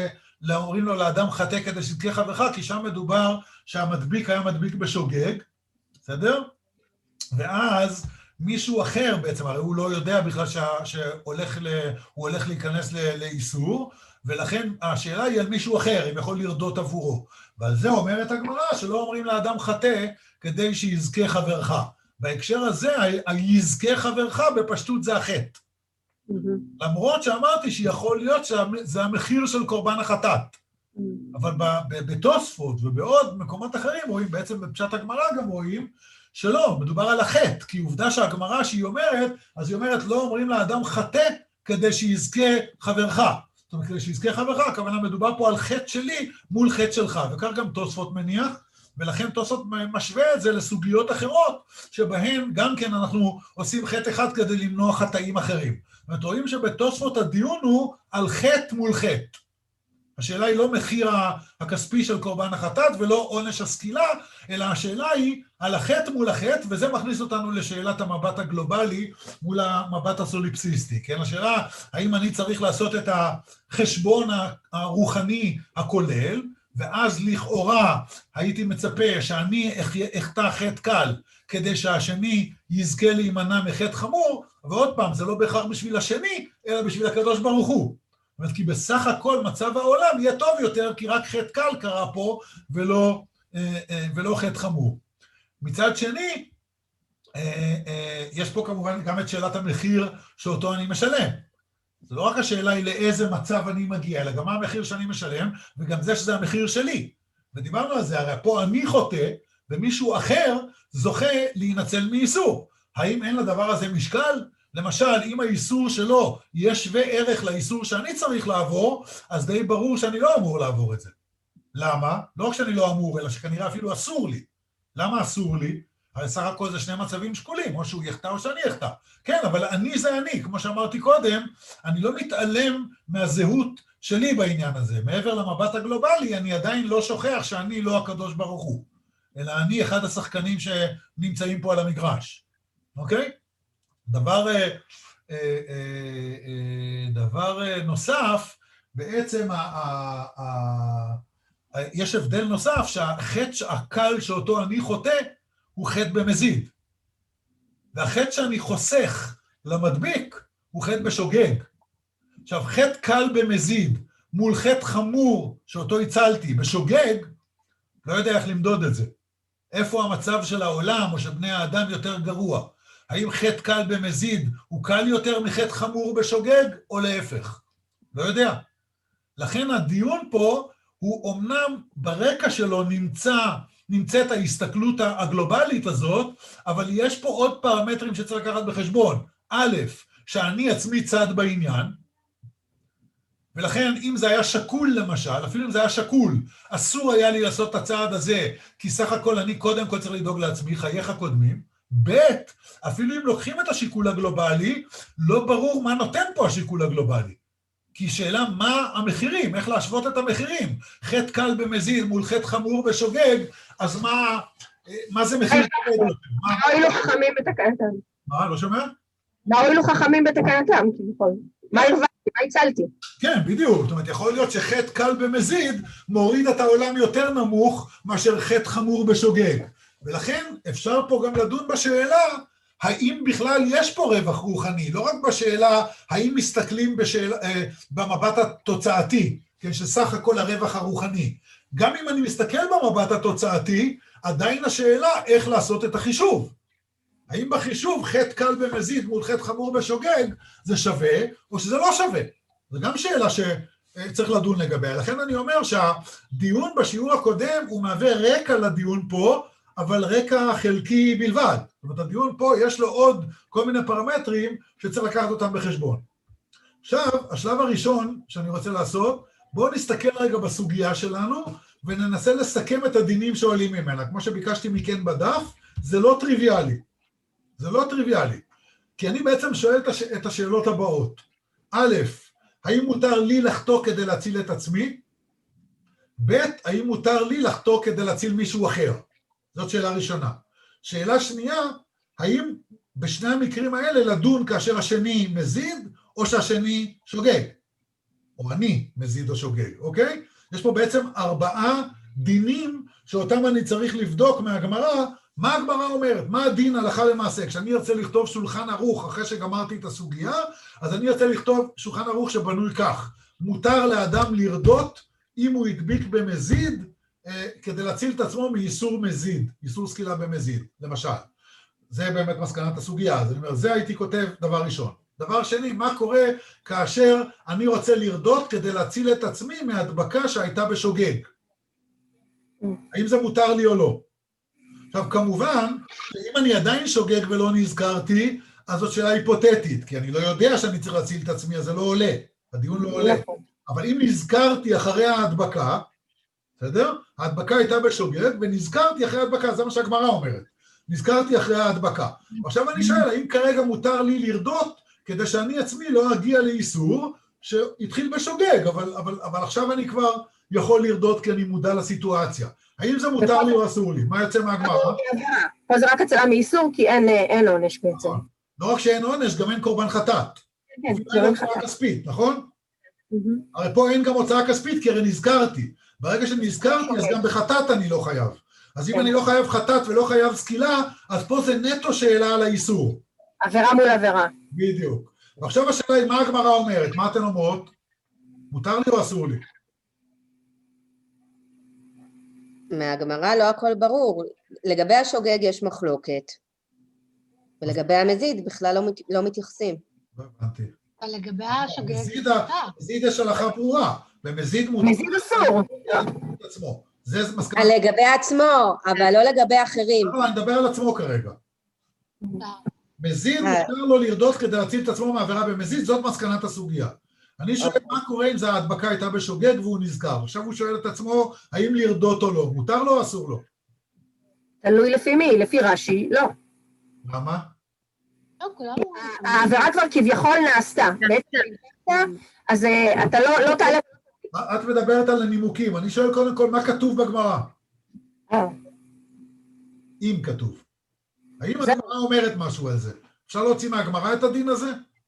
אומרים לו לאדם חטא כדי שיזכה חברך, כי שם מדובר שהמדביק היה מדביק בשוגג, בסדר? ואז מישהו אחר בעצם, הרי הוא לא יודע בכלל שהולך ל... הוא הולך להיכנס ל... לאיסור, ולכן השאלה היא על מישהו אחר, אם יכול לרדות עבורו. ועל זה אומרת הגמרא, שלא אומרים לאדם חטא כדי שיזכה חברך. בהקשר הזה, היזכה חברך בפשטות זה החטא. למרות שאמרתי שיכול להיות שזה המחיר של קורבן החטאת. אבל בתוספות ובעוד מקומות אחרים רואים, בעצם בפשט הגמרא גם רואים, שלא, מדובר על החטא, כי עובדה שהגמרא שהיא אומרת, אז היא אומרת, לא אומרים לאדם חטא כדי שיזכה חברך. זאת אומרת, כדי שיזכה חברך, הכוונה מדובר פה על חטא שלי מול חטא שלך, וכך גם תוספות מניח, ולכן תוספות משווה את זה לסוגיות אחרות, שבהן גם כן אנחנו עושים חטא אחד כדי למנוע חטאים אחרים. זאת אומרת, רואים שבתוספות הדיון הוא על חטא מול חטא. השאלה היא לא מחיר הכספי של קורבן החטאת ולא עונש הסקילה, אלא השאלה היא על החטא מול החטא, וזה מכניס אותנו לשאלת המבט הגלובלי מול המבט הסוליפסיסטי. כן? השאלה, האם אני צריך לעשות את החשבון הרוחני הכולל, ואז לכאורה הייתי מצפה שאני אחטא חטא קל, כדי שהשני יזכה להימנע מחטא חמור, ועוד פעם, זה לא בהכרח בשביל השני, אלא בשביל הקדוש ברוך הוא. זאת אומרת, כי בסך הכל מצב העולם יהיה טוב יותר, כי רק חטא קל קרה פה, ולא, ולא חטא חמור. מצד שני, יש פה כמובן גם את שאלת המחיר שאותו אני משלם. זה לא רק השאלה היא לאיזה מצב אני מגיע, אלא גם מה המחיר שאני משלם, וגם זה שזה המחיר שלי. ודיברנו על זה, הרי פה אני חוטא, ומישהו אחר זוכה להינצל מאיסור. האם אין לדבר הזה משקל? למשל, אם האיסור שלו יהיה שווה ערך לאיסור שאני צריך לעבור, אז די ברור שאני לא אמור לעבור את זה. למה? לא רק שאני לא אמור, אלא שכנראה אפילו אסור לי. למה אסור לי? הרי סך הכל זה שני מצבים שקולים, או שהוא יחטא או שאני יחטא. כן, אבל אני זה אני, כמו שאמרתי קודם, אני לא מתעלם מהזהות שלי בעניין הזה. מעבר למבט הגלובלי, אני עדיין לא שוכח שאני לא הקדוש ברוך הוא, אלא אני אחד השחקנים שנמצאים פה על המגרש. אוקיי? דבר, דבר נוסף, בעצם יש הבדל נוסף, שהחטא הקל שאותו אני חוטא, הוא חטא במזיד. והחטא שאני חוסך למדביק, הוא חטא בשוגג. עכשיו, חטא קל במזיד, מול חטא חמור שאותו הצלתי בשוגג, לא יודע איך למדוד את זה. איפה המצב של העולם או של בני האדם יותר גרוע? האם חטא קל במזיד הוא קל יותר מחטא חמור בשוגג, או להפך? לא יודע. לכן הדיון פה הוא אומנם ברקע שלו נמצא, נמצאת ההסתכלות הגלובלית הזאת, אבל יש פה עוד פרמטרים שצריך לקחת בחשבון. א', שאני עצמי צד בעניין, ולכן אם זה היה שקול למשל, אפילו אם זה היה שקול, אסור היה לי לעשות את הצעד הזה, כי סך הכל אני קודם כל צריך לדאוג לעצמי, חייך קודמים, ב', אפילו אם לוקחים את השיקול הגלובלי, לא ברור מה נותן פה השיקול הגלובלי. כי שאלה מה המחירים, איך להשוות את המחירים. חטא קל במזיד מול חטא חמור בשוגג, אז מה, מה זה מחיר? מה הועילו חכמים בתקנתם? מה, לא שומע? מה הועילו חכמים בתקנתם, כביכול? מה הרווחתי? מה הצלתי? כן, בדיוק. זאת אומרת, יכול להיות שחטא קל במזיד מוריד את העולם יותר נמוך מאשר חטא חמור בשוגג. ולכן אפשר פה גם לדון בשאלה, האם בכלל יש פה רווח רוחני, לא רק בשאלה, האם מסתכלים בשאלה, אה, במבט התוצאתי, כן, שסך הכל הרווח הרוחני. גם אם אני מסתכל במבט התוצאתי, עדיין השאלה איך לעשות את החישוב. האם בחישוב חטא קל במזיד מול חטא חמור בשוגג, זה שווה, או שזה לא שווה? זו גם שאלה שצריך לדון לגביה. לכן אני אומר שהדיון בשיעור הקודם הוא מהווה רקע לדיון פה, אבל רקע חלקי בלבד. זאת אומרת, הדיון פה יש לו עוד כל מיני פרמטרים שצריך לקחת אותם בחשבון. עכשיו, השלב הראשון שאני רוצה לעשות, בואו נסתכל רגע בסוגיה שלנו, וננסה לסכם את הדינים שעולים ממנה. כמו שביקשתי מכן בדף, זה לא טריוויאלי. זה לא טריוויאלי. כי אני בעצם שואל את, הש... את השאלות הבאות. א', האם מותר לי לחטוא כדי להציל את עצמי? ב', האם מותר לי לחטוא כדי להציל מישהו אחר? זאת שאלה ראשונה. שאלה שנייה, האם בשני המקרים האלה לדון כאשר השני מזיד, או שהשני שוגג? או אני מזיד או שוגג, אוקיי? יש פה בעצם ארבעה דינים שאותם אני צריך לבדוק מהגמרא, מה הגמרא אומרת, מה הדין הלכה למעשה. כשאני ארצה לכתוב שולחן ערוך אחרי שגמרתי את הסוגיה, אז אני ארצה לכתוב שולחן ערוך שבנוי כך, מותר לאדם לרדות אם הוא הדביק במזיד, אה, כדי להציל את עצמו מאיסור מזיד, איסור סקילה במזיד, למשל. זה באמת מסקנת הסוגיה, אז אני אומר, זה הייתי כותב דבר ראשון. דבר שני, מה קורה כאשר אני רוצה לרדות כדי להציל את עצמי מהדבקה שהייתה בשוגג? האם זה מותר לי או לא? עכשיו, כמובן, אם אני עדיין שוגג ולא נזכרתי, אז זאת שאלה היפותטית, כי אני לא יודע שאני צריך להציל את עצמי, אז זה לא עולה, הדיון לא עולה. אבל אם נזכרתי אחרי ההדבקה, בסדר? ההדבקה הייתה בשוגג, ונזכרתי אחרי ההדבקה, זה מה שהגמרא אומרת. נזכרתי אחרי ההדבקה. עכשיו אני שואל, האם כרגע מותר לי לרדות, כדי שאני עצמי לא אגיע לאיסור, שהתחיל בשוגג, אבל, אבל, אבל עכשיו אני כבר יכול לרדות כי אני מודע לסיטואציה. האם זה מותר לי או אסור לי? מה יוצא מהגמרא? פה זה רק הצלה מאיסור, כי אין, אין עונש בעצם. לא רק שאין עונש, גם אין קורבן חטאת. כן, אין הוצאה כספית, נכון? הרי פה אין גם הוצאה כספית, כי הרי נזכרתי. ברגע שנזכרתי, אז גם בחטאת אני לא חייב. אז אם אני לא חייב חטאת ולא חייב סקילה, אז פה זה נטו שאלה על האיסור. עבירה מול עבירה. בדיוק. ועכשיו השאלה היא, מה הגמרא אומרת? מה אתן אומרות? מותר לי או אסור לי? מהגמרא לא הכל ברור. לגבי השוגג יש מחלוקת, ולגבי המזיד בכלל לא, מת... לא מתייחסים. לא הבנתי. אבל לגבי השוגג... מזיד יש הלכה ברורה, ומזיד מותר... מזיד אסור. עצמו. זה מסקנה... לגבי עצמו, אבל לא לגבי אחרים. לא, אני מדבר על עצמו כרגע. מזיד מותר לו לרדות כדי להציל את עצמו מעבירה במזיד, זאת מסקנת הסוגיה. אני שואל מה קורה אם זה ההדבקה הייתה בשוגג והוא נזכר. עכשיו הוא שואל את עצמו, האם לרדות או לא? מותר לו או אסור לו? תלוי לפי מי, לפי רש"י, לא. למה? העבירה כבר כביכול נעשתה. אז אתה לא תעלה... את מדברת על הנימוקים, אני שואל קודם כל מה כתוב בגמרא. אם כתוב. האם הגמרא אומרת משהו על זה? אפשר להוציא מהגמרא את הדין הזה?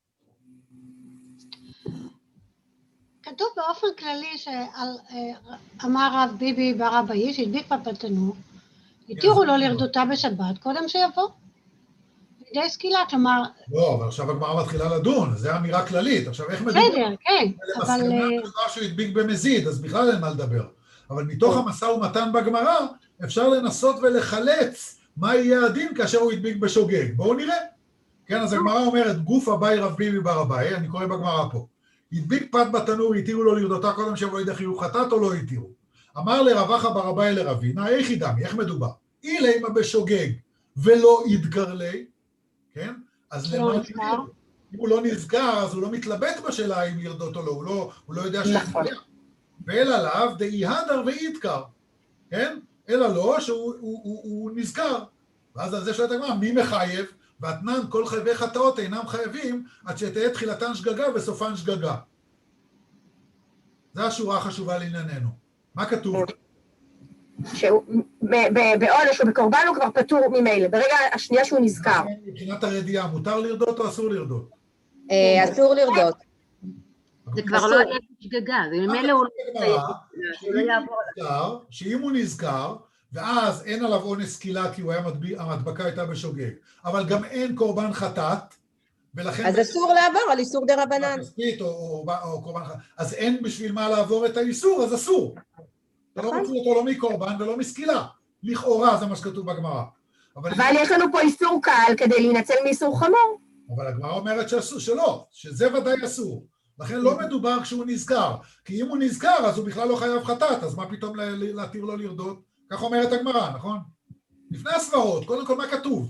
כתוב באופן כללי שאמר רב ביבי בר אבאי, שהדביק בפתנות, התירו לו לרדותה בשבת, קודם שיבוא. די סקילה, כלומר... לא, אבל עכשיו הגמרא מתחילה לדון, זה אמירה כללית, עכשיו איך מדבר? בסדר, כן, אבל... למסקנה שהוא הדביק במזיד, אז בכלל אין מה לדבר. אבל מתוך המשא ומתן בגמרא, אפשר לנסות ולחלץ מה יהיה הדין כאשר הוא הדביק בשוגג. בואו נראה. כן, אז הגמרא אומרת, גוף אביי רב ביבי בר אבאי, אני קורא בגמרא פה. הדביק פת בתנור, התירו לו לרדותה קודם שיבוא לידי חיוב חטאת או לא התירו. אמר לרבחה בר אבאי לרבינה, איך ידמי, איך מדובר? אילי בשוגג ולא ידקר לי, כן? אז למה נזכר? אם הוא לא נזכר, אז הוא לא מתלבט בשאלה אם לרדות או לא, הוא לא, הוא לא יודע נכון. ואל עליו דאי הדר וידקר, כן? אלא לא שהוא הוא, הוא, הוא נזכר. ואז על זה שואלת הגמרא, מי מחייב? ואתנן כל חייבי חטאות אינם חייבים עד שתהיה תחילתן שגגה וסופן שגגה. זו השורה החשובה לענייננו. מה כתוב? בעונש או בקורבן הוא כבר פטור ממילא, ברגע השנייה שהוא נזכר. מבחינת הרדיעה, מותר לרדות או אסור לרדות? אסור לרדות. זה כבר לא יהיה שגגה, וממילא הוא לא יעבור עליו. שאם הוא נזכר, ואז אין עליו עונש סקילה כי ההדבקה הייתה בשוגג, אבל גם אין קורבן חטאת, ולכן... אז אסור לעבור על איסור דרבנן. או קורבן חטאת. אז אין בשביל מה לעבור את האיסור, אז אסור. אתה לא רוצה אותו לא מקורבן ולא מסקילה. לכאורה זה מה שכתוב בגמרא. אבל יש לנו פה איסור קל כדי להינצל מאיסור חמור. אבל הגמרא אומרת שלא, שזה ודאי אסור. לכן לא מדובר כשהוא נזכר, כי אם הוא נזכר אז הוא בכלל לא חייב חטאת, אז מה פתאום להתיר לו לרדות? כך אומרת הגמרא, נכון? לפני הסברות, קודם כל מה כתוב?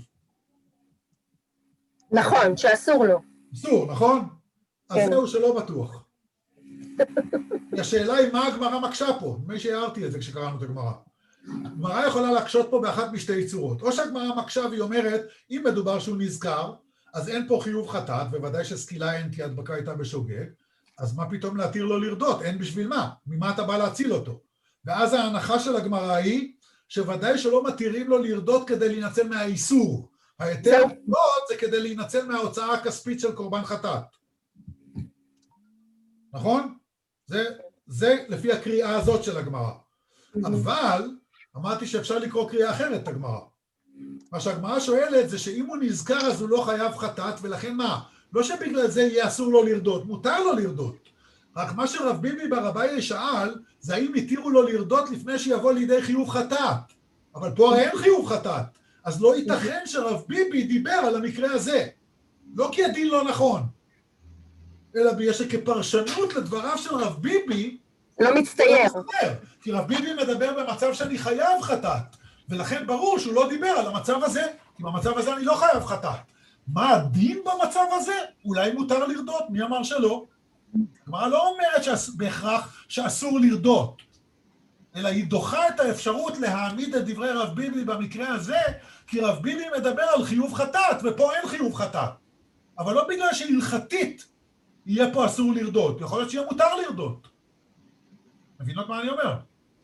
נכון, שאסור לו. אסור, נכון? אז זהו שלא בטוח. השאלה היא מה הגמרא מקשה פה, מי שהערתי את זה כשקראנו את הגמרא. הגמרא יכולה להקשות פה באחת משתי צורות, או שהגמרא מקשה והיא אומרת, אם מדובר שהוא נזכר, אז אין פה חיוב חטאת, בוודאי שסקילה אין כי ההדבקה הייתה בשוגג, אז מה פתאום להתיר לו לרדות? אין בשביל מה? ממה אתה בא להציל אותו? ואז ההנחה של הגמרא היא, שוודאי שלא מתירים לו לרדות כדי להינצל מהאיסור. היתר לרדות זה כדי להינצל מההוצאה הכספית של קורבן חטאת. נכון? זה, זה לפי הקריאה הזאת של הגמרא. אבל אמרתי שאפשר לקרוא קריאה אחרת את הגמרא. מה שהגמרא שואלת זה שאם הוא נזכר אז הוא לא חייב חטאת, ולכן מה? לא שבגלל זה יהיה אסור לו לרדות, מותר לו לרדות. רק מה שרב ביבי בר אביי שאל, זה האם התירו לו לרדות לפני שיבוא לידי חיוב חטאת. אבל פה אין חיוב חטאת, אז לא ייתכן שרב ביבי דיבר על המקרה הזה. לא כי הדין לא נכון, אלא בגלל שכפרשנות לדבריו של רב ביבי, לא מצטייר. כי רב ביבי מדבר במצב שאני חייב חטאת, ולכן ברור שהוא לא דיבר על המצב הזה, כי במצב הזה אני לא חייב חטאת. מה הדין במצב הזה? אולי מותר לרדות, מי אמר שלא? כלומר, לא אומרת בהכרח שאסור לרדות, אלא היא דוחה את האפשרות להעמיד את דברי רב ביבי במקרה הזה, כי רב ביבי מדבר על חיוב חטאת, ופה אין חיוב חטאת. אבל לא בגלל שהלכתית יהיה פה אסור לרדות, יכול להיות שיהיה מותר לרדות. מבינות מה אני אומר?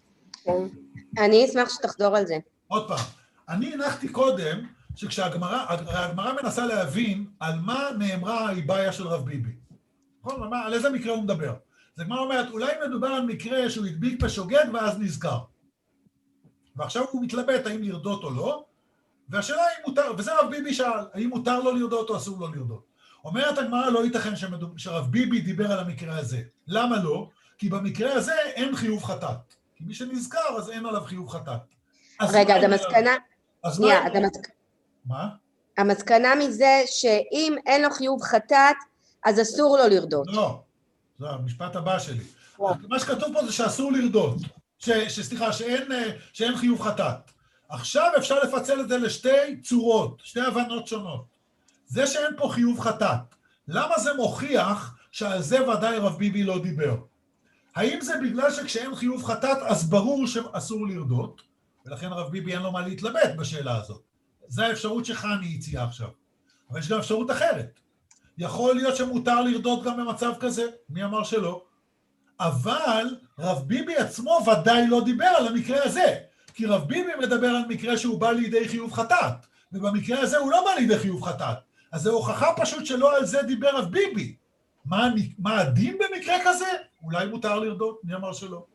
אני אשמח שתחזור על זה. עוד פעם, אני הנחתי קודם שכשהגמרא, הגמרא מנסה להבין על מה נאמרה האיבעיה של רב ביבי. נכון? על איזה מקרה הוא מדבר? זה כמו אומרת, אולי מדובר על מקרה שהוא הדביק בשוגג ואז נזכר. ועכשיו הוא מתלבט האם לרדות או לא, והשאלה האם מותר, וזה רב ביבי שאל, האם מותר לו לרדות או אסור לו לרדות. אומרת הגמרא, לא ייתכן שרב ביבי דיבר על המקרה הזה. למה לא? כי במקרה הזה אין חיוב חטאת. כי מי שנזכר, אז אין עליו חיוב חטאת. רגע, אז המסקנה... שנייה, אז המסקנה... מה? המסקנה מזה שאם אין לו חיוב חטאת, אז אסור לו לרדות. לא, זה המשפט הבא שלי. מה שכתוב פה זה שאסור לרדות. שסליחה, שאין חיוב חטאת. עכשיו אפשר לפצל את זה לשתי צורות, שתי הבנות שונות. זה שאין פה חיוב חטאת. למה זה מוכיח שעל זה ודאי רב ביבי לא דיבר? האם זה בגלל שכשאין חיוב חטאת אז ברור שאסור לרדות, ולכן רב ביבי אין לו מה להתלבט בשאלה הזאת. זו האפשרות שחני הציעה עכשיו. אבל יש גם אפשרות אחרת. יכול להיות שמותר לרדות גם במצב כזה, מי אמר שלא? אבל רב ביבי עצמו ודאי לא דיבר על המקרה הזה, כי רב ביבי מדבר על מקרה שהוא בא לידי חיוב חטאת, ובמקרה הזה הוא לא בא לידי חיוב חטאת. אז זו הוכחה פשוט שלא על זה דיבר רב ביבי. מה, מה הדין במקרה כזה? אולי מותר לרדות, מי אמר שלא?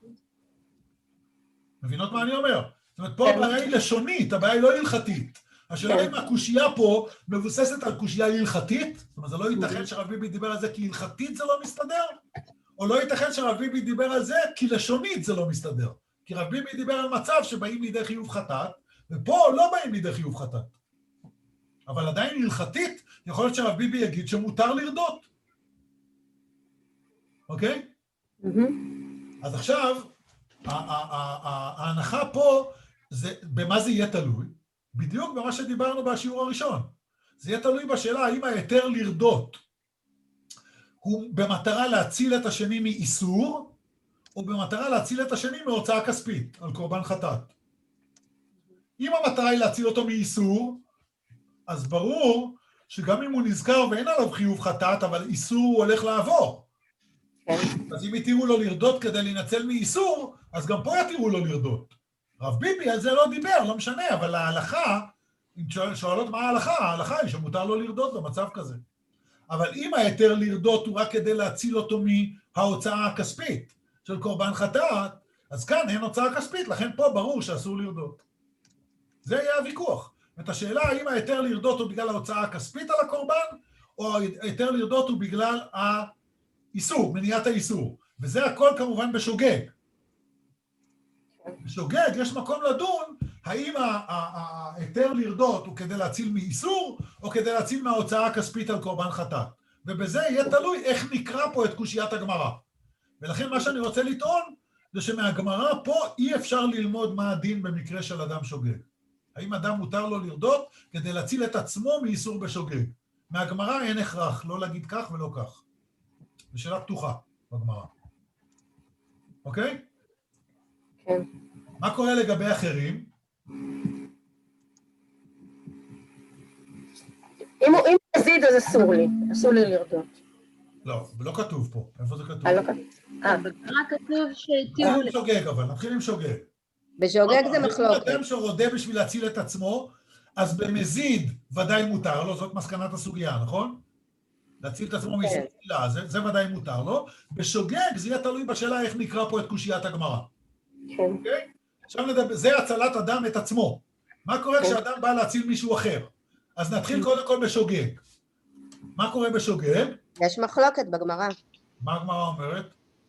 מבינות מה אני אומר? זאת אומרת, פה הבעיה היא לשונית, הבעיה היא לא הלכתית. השאלה אם הקושייה פה מבוססת על קושייה הלכתית, זאת אומרת, זה לא ייתכן שרב ביבי דיבר על זה כי הלכתית זה לא מסתדר, או לא ייתכן שרב ביבי דיבר על זה כי לשונית זה לא מסתדר. כי רב ביבי דיבר על מצב שבאים לידי חיוב חטאת, ופה לא באים לידי חיוב חטאת. אבל עדיין הלכתית, יכול להיות שרב ביבי יגיד שמותר לרדות. אוקיי? אז עכשיו, ההנחה פה, במה זה יהיה תלוי? בדיוק במה שדיברנו בשיעור הראשון. זה יהיה תלוי בשאלה האם ההיתר לרדות הוא במטרה להציל את השני מאיסור, או במטרה להציל את השני מהוצאה כספית על קורבן חטאת. אם המטרה היא להציל אותו מאיסור, אז ברור שגם אם הוא נזכר ואין עליו חיוב חטאת, אבל איסור הוא הולך לעבור. אז אם יתירו לו לרדות כדי להינצל מאיסור, אז גם פה יתירו לו לרדות. רב ביבי על זה לא דיבר, לא משנה, אבל ההלכה, אם שואלות מה ההלכה, ההלכה היא שמותר לו לרדות במצב כזה. אבל אם ההיתר לרדות הוא רק כדי להציל אותו מההוצאה הכספית של קורבן חטאת, אז כאן אין הוצאה כספית, לכן פה ברור שאסור לרדות. זה יהיה הוויכוח. את השאלה האם ההיתר לרדות הוא בגלל ההוצאה הכספית על הקורבן, או ההיתר לרדות הוא בגלל האיסור, מניעת האיסור. וזה הכל כמובן בשוגג. בשוגג יש מקום לדון האם ההיתר לרדות הוא כדי להציל מאיסור, או כדי להציל מההוצאה הכספית על קורבן חטאת. ובזה יהיה תלוי איך נקרא פה את קושיית הגמרא. ולכן מה שאני רוצה לטעון, זה שמהגמרא פה אי אפשר ללמוד מה הדין במקרה של אדם שוגג. האם אדם מותר לו לרדות כדי להציל את עצמו מאיסור בשוגג. מהגמרא אין הכרח, לא להגיד כך ולא כך. זו שאלה פתוחה בגמרא. אוקיי? כן. מה קורה לגבי אחרים? אם הוא מזיד אז אסור לי, אסור לי לרדות. לא, לא כתוב פה. איפה זה כתוב? אה, לא כתוב. אה. רק כתוב שתראו... נתחיל עם שוגג אבל, נתחיל עם שוגג. בשוגג זה מחלוקת. אדם שרודה בשביל להציל את עצמו, אז במזיד ודאי מותר לו, זאת מסקנת הסוגיה, נכון? להציל את עצמו מסתילה, זה, זה ודאי מותר לו. בשוגג זה יהיה תלוי בשאלה איך נקרא פה את קושיית הגמרא. אוקיי? עכשיו נדבר, זה הצלת אדם את עצמו. מה קורה כשאדם בא להציל מישהו אחר? אז נתחיל קודם כל בשוגג. מה קורה בשוגג? יש מחלוקת בגמרא. מה הגמרא אומרת?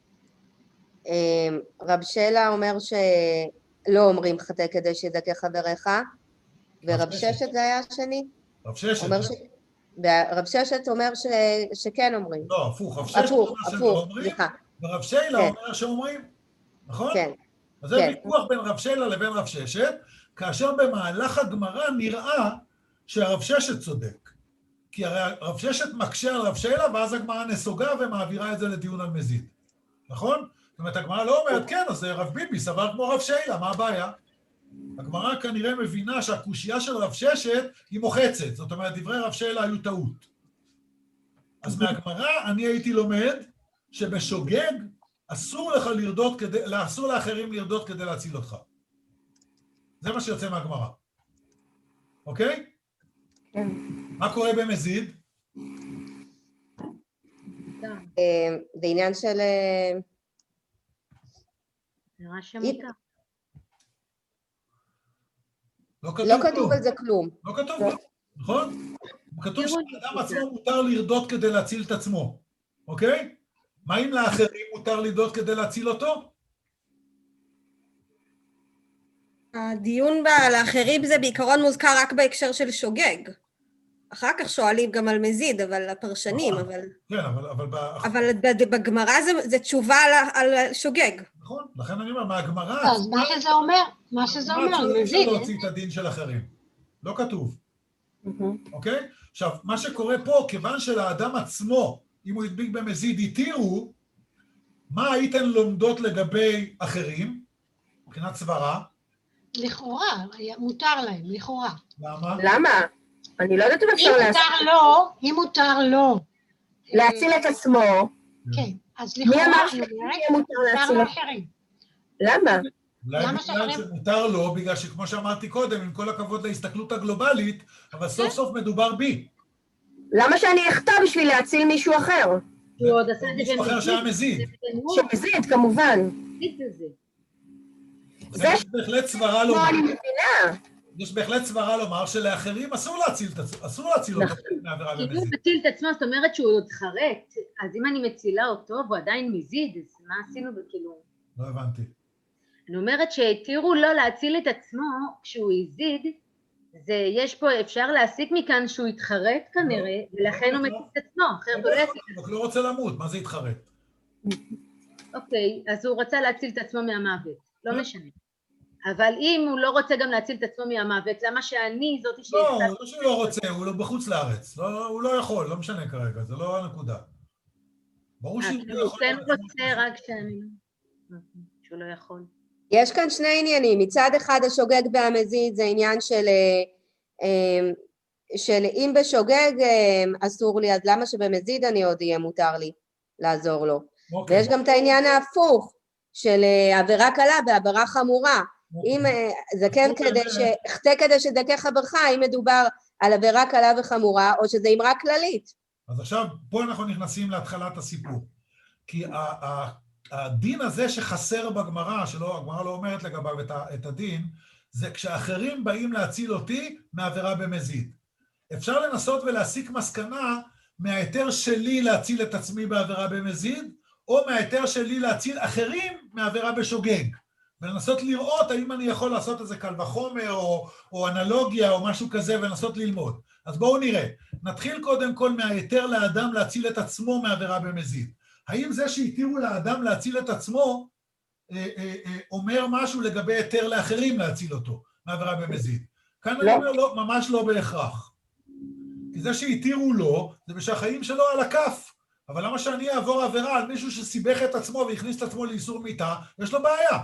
רב שלה אומר שלא אומרים חטא כדי שיזכה חבריך, ורב ששת זה היה השני? רב ששת. רב ששת אומר שכן אומרים. לא, הפוך, רב ששת אומר שלא אומרים, ורב שלה אומר שאומרים, נכון? כן. אז זה ויכוח בין רב שלה לבין רב ששת, כאשר במהלך הגמרא נראה שהרב ששת צודק. כי הרי רב ששת מקשה על רב שלה, ואז הגמרא נסוגה ומעבירה את זה לדיון על מזיד. נכון? זאת אומרת, הגמרא לא אומרת, כן, אז רב ביבי סבר כמו רב שלה, מה הבעיה? הגמרא כנראה מבינה שהקושייה של רב ששת היא מוחצת, זאת אומרת, דברי רב שלה היו טעות. אז מהגמרא אני הייתי לומד שבשוגג אסור לך לרדות כדי, אסור לאחרים לרדות כדי להציל אותך. זה מה שיוצא מהגמרא. אוקיי? כן. מה קורה במזיד? זה עניין של... נראה שמותר. לא כתוב על זה כלום. לא כתוב, נכון? כתוב שאדם עצמו מותר לרדות כדי להציל את עצמו. אוקיי? מה אם לאחרים מותר לרדות כדי להציל אותו? הדיון על האחרים זה בעיקרון מוזכר רק בהקשר של שוגג. אחר כך שואלים גם על מזיד, אבל הפרשנים, אבל... כן, אבל... אבל בגמרא זה תשובה על שוגג. נכון, לכן אני אומר, מהגמרא... אז מה שזה אומר, מה שזה אומר, מזיד. לא להוציא את הדין של אחרים. לא כתוב. אוקיי? עכשיו, מה שקורה פה, כיוון שלאדם עצמו, אם הוא הדביק במזיד, התירו, מה הייתן לומדות לגבי אחרים? מבחינת סברה? לכאורה, מותר להם, לכאורה. למה? למה? אני לא יודעת אם אפשר להציל. אם מותר לו, אם מותר לו. להציל את עצמו. כן, אז לכאורה... מי אמר שיהיה מותר להציל? לאחרים. למה? אולי בגלל שמותר לו, בגלל שכמו שאמרתי קודם, עם כל הכבוד להסתכלות הגלובלית, אבל סוף סוף מדובר בי. למה שאני אכתב בשביל להציל מישהו אחר? מישהו אחר שהיה מזיד. שמזיד, כמובן. זה בהחלט סברה לומר. לא, אני מבינה. יש בהחלט סברה לומר שלאחרים אסור להציל אותו מעבירה במזיד. אם הוא מציל את עצמו, זאת אומרת שהוא עוד חרט, אז אם אני מצילה אותו והוא עדיין מזיד, אז מה עשינו בכאילו? לא הבנתי. אני אומרת שהתירו לו להציל את עצמו כשהוא הזיד, זה יש פה, אפשר להסיק מכאן שהוא התחרט כנראה, ולכן הוא מציל את עצמו, אחרת הוא לא יציל. הוא לא רוצה למות, מה זה התחרט? אוקיי, אז הוא רצה להציל את עצמו מהמוות, לא משנה. אבל אם הוא לא רוצה גם להציל את עצמו מהמוות, למה שאני זאתי ש... לא, לא שהוא לא רוצה, הוא לא בחוץ לארץ, הוא לא יכול, לא משנה כרגע, זה לא הנקודה. ברור שהוא לא יכול... הוא כן רוצה רק שאני... שהוא לא יכול. יש כאן שני עניינים, מצד אחד השוגג והמזיד זה עניין של, של אם בשוגג אסור לי, אז למה שבמזיד אני עוד יהיה מותר לי לעזור לו? Okay. ויש גם את העניין ההפוך של עבירה קלה ועבירה חמורה, okay. אם זה כן okay. כדי שחטא כדי שדקה חברך, אם מדובר על עבירה קלה וחמורה, או שזה אמרה כללית. אז עכשיו, פה אנחנו נכנסים להתחלת הסיפור, כי ה... הדין הזה שחסר בגמרא, שלא, הגמרא לא אומרת לגביו את, את הדין, זה כשאחרים באים להציל אותי מעבירה במזיד. אפשר לנסות ולהסיק מסקנה מההיתר שלי להציל את עצמי בעבירה במזיד, או מההיתר שלי להציל אחרים מעבירה בשוגג. ולנסות לראות האם אני יכול לעשות איזה קל וחומר, או, או אנלוגיה, או משהו כזה, ולנסות ללמוד. אז בואו נראה. נתחיל קודם כל מההיתר לאדם להציל את עצמו מעבירה במזיד. האם זה שהתירו לאדם להציל את עצמו, אה, אה, אה, אומר משהו לגבי היתר לאחרים להציל אותו, מעבירה במזיד? כאן לא. אני אומר, לא, ממש לא בהכרח. כי זה שהתירו לו, זה בשהחיים שלו על הכף. אבל למה שאני אעבור עבירה על מישהו שסיבך את עצמו והכניס את עצמו לאיסור מיתה, יש לו בעיה.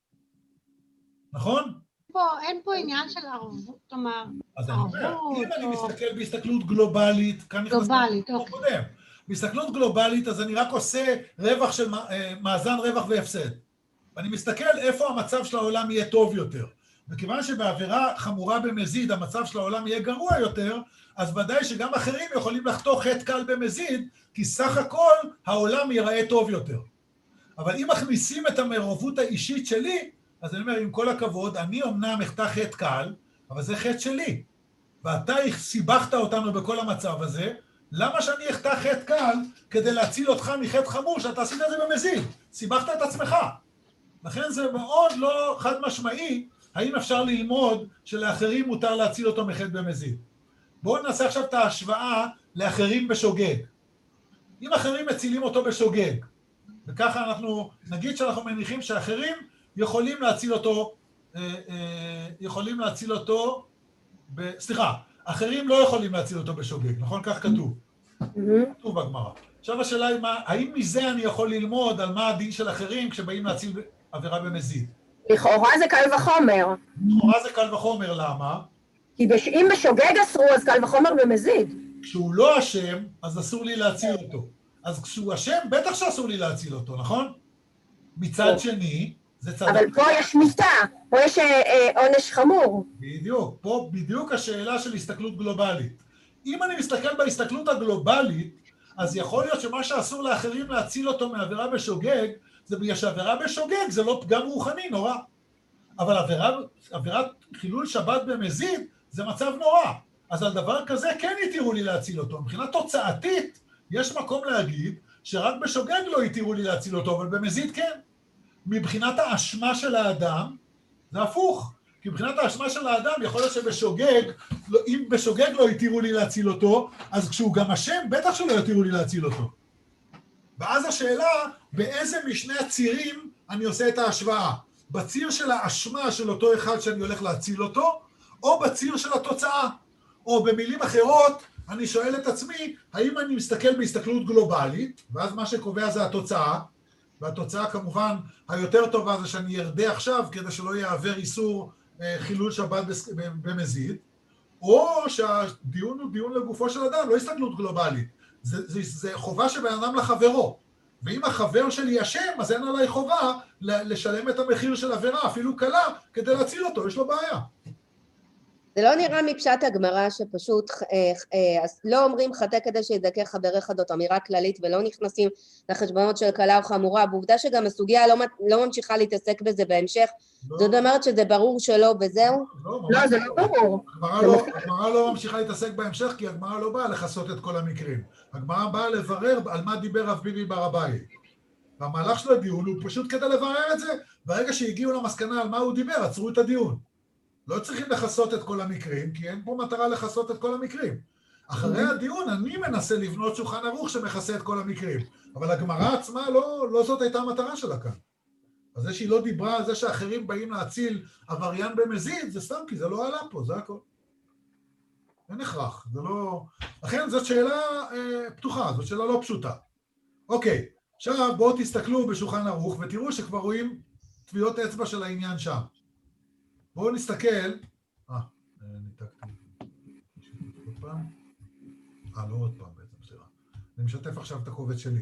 נכון? פה, אין פה עניין של ערבות, כלומר, אז אני אומר, אם אני מסתכל בהסתכלות גלובלית, כאן נכנס לכל קודם. בהסתכלות גלובלית, אז אני רק עושה רווח של מאזן רווח והפסד. ואני מסתכל איפה המצב של העולם יהיה טוב יותר. וכיוון שבעבירה חמורה במזיד, המצב של העולם יהיה גרוע יותר, אז ודאי שגם אחרים יכולים לחתוך חטא קל במזיד, כי סך הכל העולם ייראה טוב יותר. אבל אם מכניסים את המעורבות האישית שלי, אז אני אומר, עם כל הכבוד, אני אמנם אחתך חטא קל, אבל זה חטא שלי. ואתה סיבכת אותנו בכל המצב הזה, למה שאני אחתך חטא קל כדי להציל אותך מחטא חמור, שאתה עשית את זה במזיד? סיבכת את עצמך. לכן זה מאוד לא חד משמעי, האם אפשר ללמוד שלאחרים מותר להציל אותו מחטא במזיד. בואו נעשה עכשיו את ההשוואה לאחרים בשוגג. אם אחרים מצילים אותו בשוגג, וככה אנחנו נגיד שאנחנו מניחים שאחרים יכולים להציל אותו, אה, אה, יכולים להציל אותו, ב, סליחה, אחרים לא יכולים להציל אותו בשוגג, נכון? כך כתוב. כתוב בגמרא. עכשיו השאלה היא, מה, האם מזה אני יכול ללמוד על מה הדין של אחרים כשבאים להציל עבירה במזיד? לכאורה זה קל וחומר. לכאורה זה קל וחומר, למה? כי אם בשוגג אסרו, אז קל וחומר במזיד. כשהוא לא אשם, אז אסור לי להציל אותו. אז כשהוא אשם, בטח שאסור לי להציל אותו, נכון? מצד שני, זה צד... אבל פה יש מיתה, פה יש עונש חמור. בדיוק, פה בדיוק השאלה של הסתכלות גלובלית. אם אני מסתכל בהסתכלות הגלובלית, אז יכול להיות שמה שאסור לאחרים להציל אותו מעבירה בשוגג, זה בגלל שעבירה בשוגג זה לא פגם רוחני נורא. אבל עבירה, עבירת חילול שבת במזיד זה מצב נורא. אז על דבר כזה כן יתירו לי להציל אותו. מבחינה תוצאתית, יש מקום להגיד שרק בשוגג לא יתירו לי להציל אותו, אבל במזיד כן. מבחינת האשמה של האדם, זה הפוך. כי מבחינת האשמה של האדם, יכול להיות שבשוגג, אם בשוגג לא יתירו לי להציל אותו, אז כשהוא גם אשם, בטח שלא יתירו לי להציל אותו. ואז השאלה, באיזה משני הצירים אני עושה את ההשוואה? בציר של האשמה של אותו אחד שאני הולך להציל אותו, או בציר של התוצאה. או במילים אחרות, אני שואל את עצמי, האם אני מסתכל בהסתכלות גלובלית, ואז מה שקובע זה התוצאה, והתוצאה כמובן היותר טובה זה שאני ירדה עכשיו, כדי שלא יעבר איסור חילול שבת במזיד, או שהדיון הוא דיון לגופו של אדם, לא הסתכלות גלובלית. זה, זה, זה חובה שבן אדם לחברו. ואם החבר שלי אשם, אז אין עליי חובה לשלם את המחיר של עבירה, אפילו קלה, כדי להציל אותו, יש לו בעיה. זה לא נראה מפשט הגמרא שפשוט אה, אה, לא אומרים חטא כדי שיזכה חברך, זאת אמירה כללית ולא נכנסים לחשבונות של קלה או חמורה, בעובדה שגם הסוגיה לא, לא ממשיכה להתעסק בזה בהמשך, לא. זאת אומרת שזה ברור שלא וזהו? לא, לא, זה לא ברור. הגמרא לא, הגמרא לא ממשיכה להתעסק בהמשך, כי הגמרא לא באה לחסות את כל המקרים. הגמרא באה לברר על מה דיבר רב ביבי בר אביי. והמהלך של הדיון הוא פשוט כדי לברר את זה, ברגע שהגיעו למסקנה על מה הוא דיבר, עצרו את הדיון. לא צריכים לחסות את כל המקרים, כי אין פה מטרה לחסות את כל המקרים. אחרי הדיון אני מנסה לבנות שולחן ערוך שמכסה את כל המקרים, אבל הגמרא עצמה לא, לא זאת הייתה המטרה שלה כאן. אז זה שהיא לא דיברה על זה שאחרים באים להציל עבריין במזיד, זה סתם, כי זה לא עלה פה, זה הכל. אין הכרח, זה לא... לכן זאת שאלה אה, פתוחה, זאת שאלה לא פשוטה. אוקיי, עכשיו בואו תסתכלו בשולחן ערוך ותראו שכבר רואים טביעות אצבע של העניין שם. בואו נסתכל, אה, ניתקתי, עוד פעם, אה, לא עוד פעם בעצם, סליחה. אני משתף עכשיו את הקובץ שלי.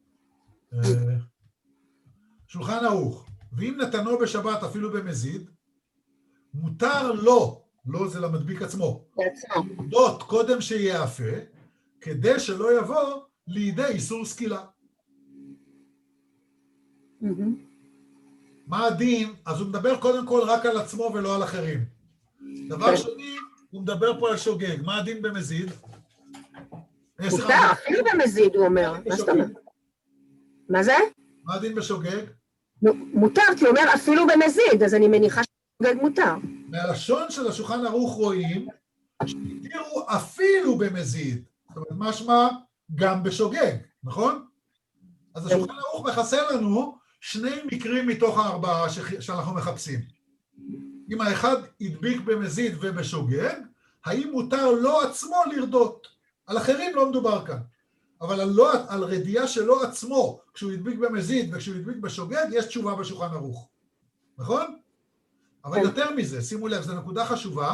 שולחן ערוך, ואם נתנו בשבת אפילו במזיד, מותר לו, לא זה למדביק עצמו, דות קודם שיעפה, כדי שלא יבוא לידי איסור סקילה. מה הדין? אז הוא מדבר קודם כל רק על עצמו ולא על אחרים. דבר שני, הוא מדבר פה על שוגג. מה הדין במזיד? מותר, אפילו במזיד, הוא אומר. מה זה? מה הדין בשוגג? מותר, כי הוא אומר אפילו במזיד, אז אני מניחה ששוגג מותר. מהלשון של השולחן ערוך רואים, שתראו אפילו במזיד. זאת אומרת, משמע גם בשוגג, נכון? אז השולחן ערוך מכסה לנו שני מקרים מתוך הארבעה שאנחנו מחפשים. אם האחד ידביק במזיד ובשוגג, האם מותר לו עצמו לרדות? על אחרים לא מדובר כאן. אבל על, לא, על רדיעה שלו עצמו, כשהוא ידביק במזיד וכשהוא ידביק בשוגג, יש תשובה בשולחן ערוך. נכון? אבל יותר מזה, שימו לב, זו נקודה חשובה.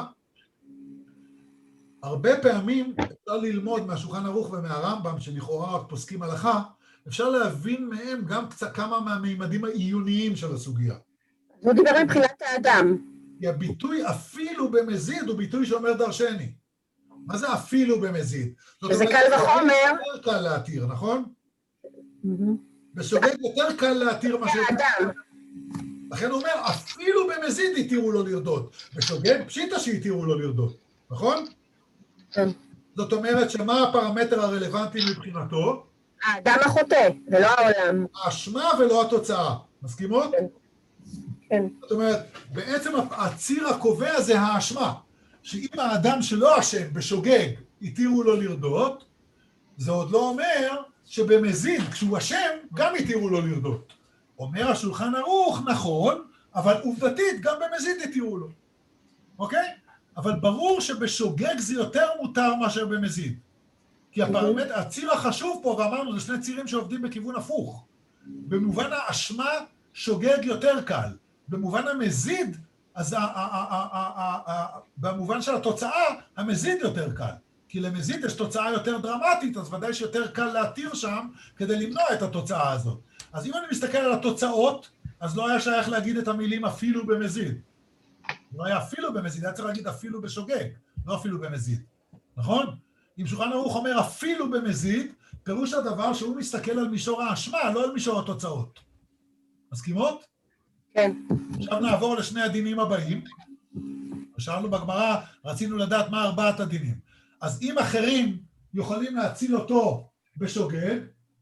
הרבה פעמים אפשר ללמוד מהשולחן ערוך ומהרמב"ם, שלכאורה רק פוסקים הלכה, אפשר להבין מהם גם קצת כמה מהמימדים העיוניים של הסוגיה. הוא דיבר מבחינת האדם. כי הביטוי אפילו במזיד הוא ביטוי שאומר דרשני. מה זה אפילו במזיד? שזה קל וחומר. יותר קל להתיר, נכון? בשוגג יותר קל להתיר מה האדם. לכן הוא אומר, אפילו במזיד התירו לו לרדות. בשוגג פשיטה שהתירו לו לרדות, נכון? כן. זאת אומרת שמה הפרמטר הרלוונטי מבחינתו? האדם החוטא, ולא העולם. האשמה ולא התוצאה. מסכימות? כן. כן. זאת אומרת, בעצם הציר הקובע זה האשמה. שאם האדם שלא אשם בשוגג התירו לו לרדות, זה עוד לא אומר שבמזיד, כשהוא אשם, גם התירו לו לרדות. אומר השולחן ערוך, נכון, אבל עובדתית גם במזיד התירו לו. אוקיי? אבל ברור שבשוגג זה יותר מותר מאשר במזיד. כי הפרמט, הציר החשוב פה, ואמרנו, זה שני צירים שעובדים בכיוון הפוך. במובן האשמה, שוגג יותר קל. במובן המזיד, אז במובן של התוצאה, המזיד יותר קל. כי למזיד יש תוצאה יותר דרמטית, אז ודאי שיותר קל להתיר שם כדי למנוע את התוצאה הזאת. אז אם אני מסתכל על התוצאות, אז לא היה שייך להגיד את המילים אפילו במזיד. לא היה אפילו במזיד, היה צריך להגיד אפילו בשוגג, לא אפילו במזיד. נכון? אם שולחן ערוך אומר אפילו במזיד, פירוש הדבר שהוא מסתכל על מישור האשמה, לא על מישור התוצאות. מסכימות? כן. עכשיו נעבור לשני הדינים הבאים. שאלנו בגמרא, רצינו לדעת מה ארבעת הדינים. אז אם אחרים יכולים להציל אותו בשוגג,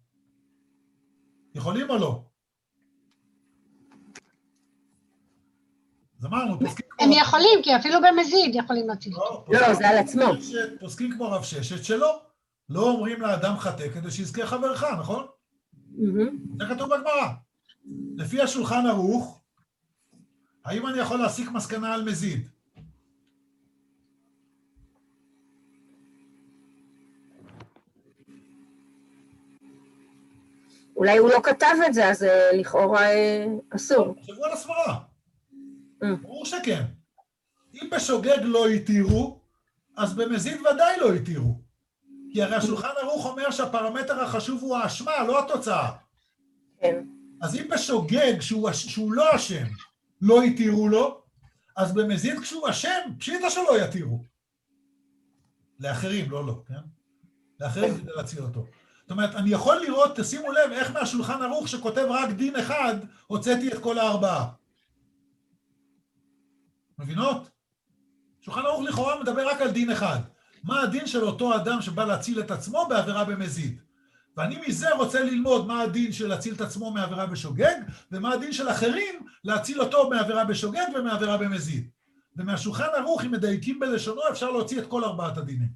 יכולים או לא? אז אמרנו, פוסקים כמו... הם יכולים, כי אפילו במזיד יכולים להציל אותו. לא, זה על עצמו. פוסקים כמו רב ששת שלא. לא אומרים לאדם חטא כדי שיזכה חברך, נכון? זה כתוב בגמרא. לפי השולחן ערוך, האם אני יכול להסיק מסקנה על מזיד? אולי הוא לא כתב את זה, אז לכאורה אסור. תחשבו על הסברה. ברור שכן. אם בשוגג לא התירו, אז במזיד ודאי לא התירו. כי הרי השולחן ערוך אומר שהפרמטר החשוב הוא האשמה, לא התוצאה. כן. אז אם בשוגג, שהוא, שהוא לא אשם, לא התירו לו, אז במזיד כשהוא אשם, פשיטה שלא יתירו. לאחרים, לא לא, כן? לאחרים כדי להציל אותו. זאת אומרת, אני יכול לראות, תשימו לב, איך מהשולחן ערוך שכותב רק דין אחד, הוצאתי את כל הארבעה. מבינות? שולחן ערוך לכאורה מדבר רק על דין אחד. מה הדין של אותו אדם שבא להציל את עצמו בעבירה במזיד? ואני מזה רוצה ללמוד מה הדין של להציל את עצמו מעבירה בשוגג, ומה הדין של אחרים להציל אותו מעבירה בשוגג ומעבירה במזיד. ומהשולחן ערוך, אם מדייקים בלשונו, אפשר להוציא את כל ארבעת הדינים.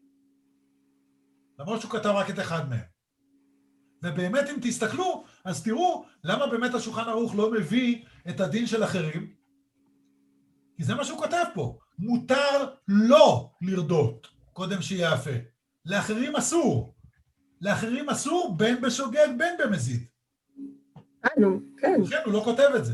למרות שהוא כתב רק את אחד מהם. ובאמת אם תסתכלו, אז תראו למה באמת השולחן ערוך לא מביא את הדין של אחרים, כי זה מה שהוא כותב פה. מותר לא לרדות קודם שיעפה. לאחרים אסור. לאחרים אסור בין בשוגג בין במזיד. אה, נו, כן. כן, הוא לא כותב את זה.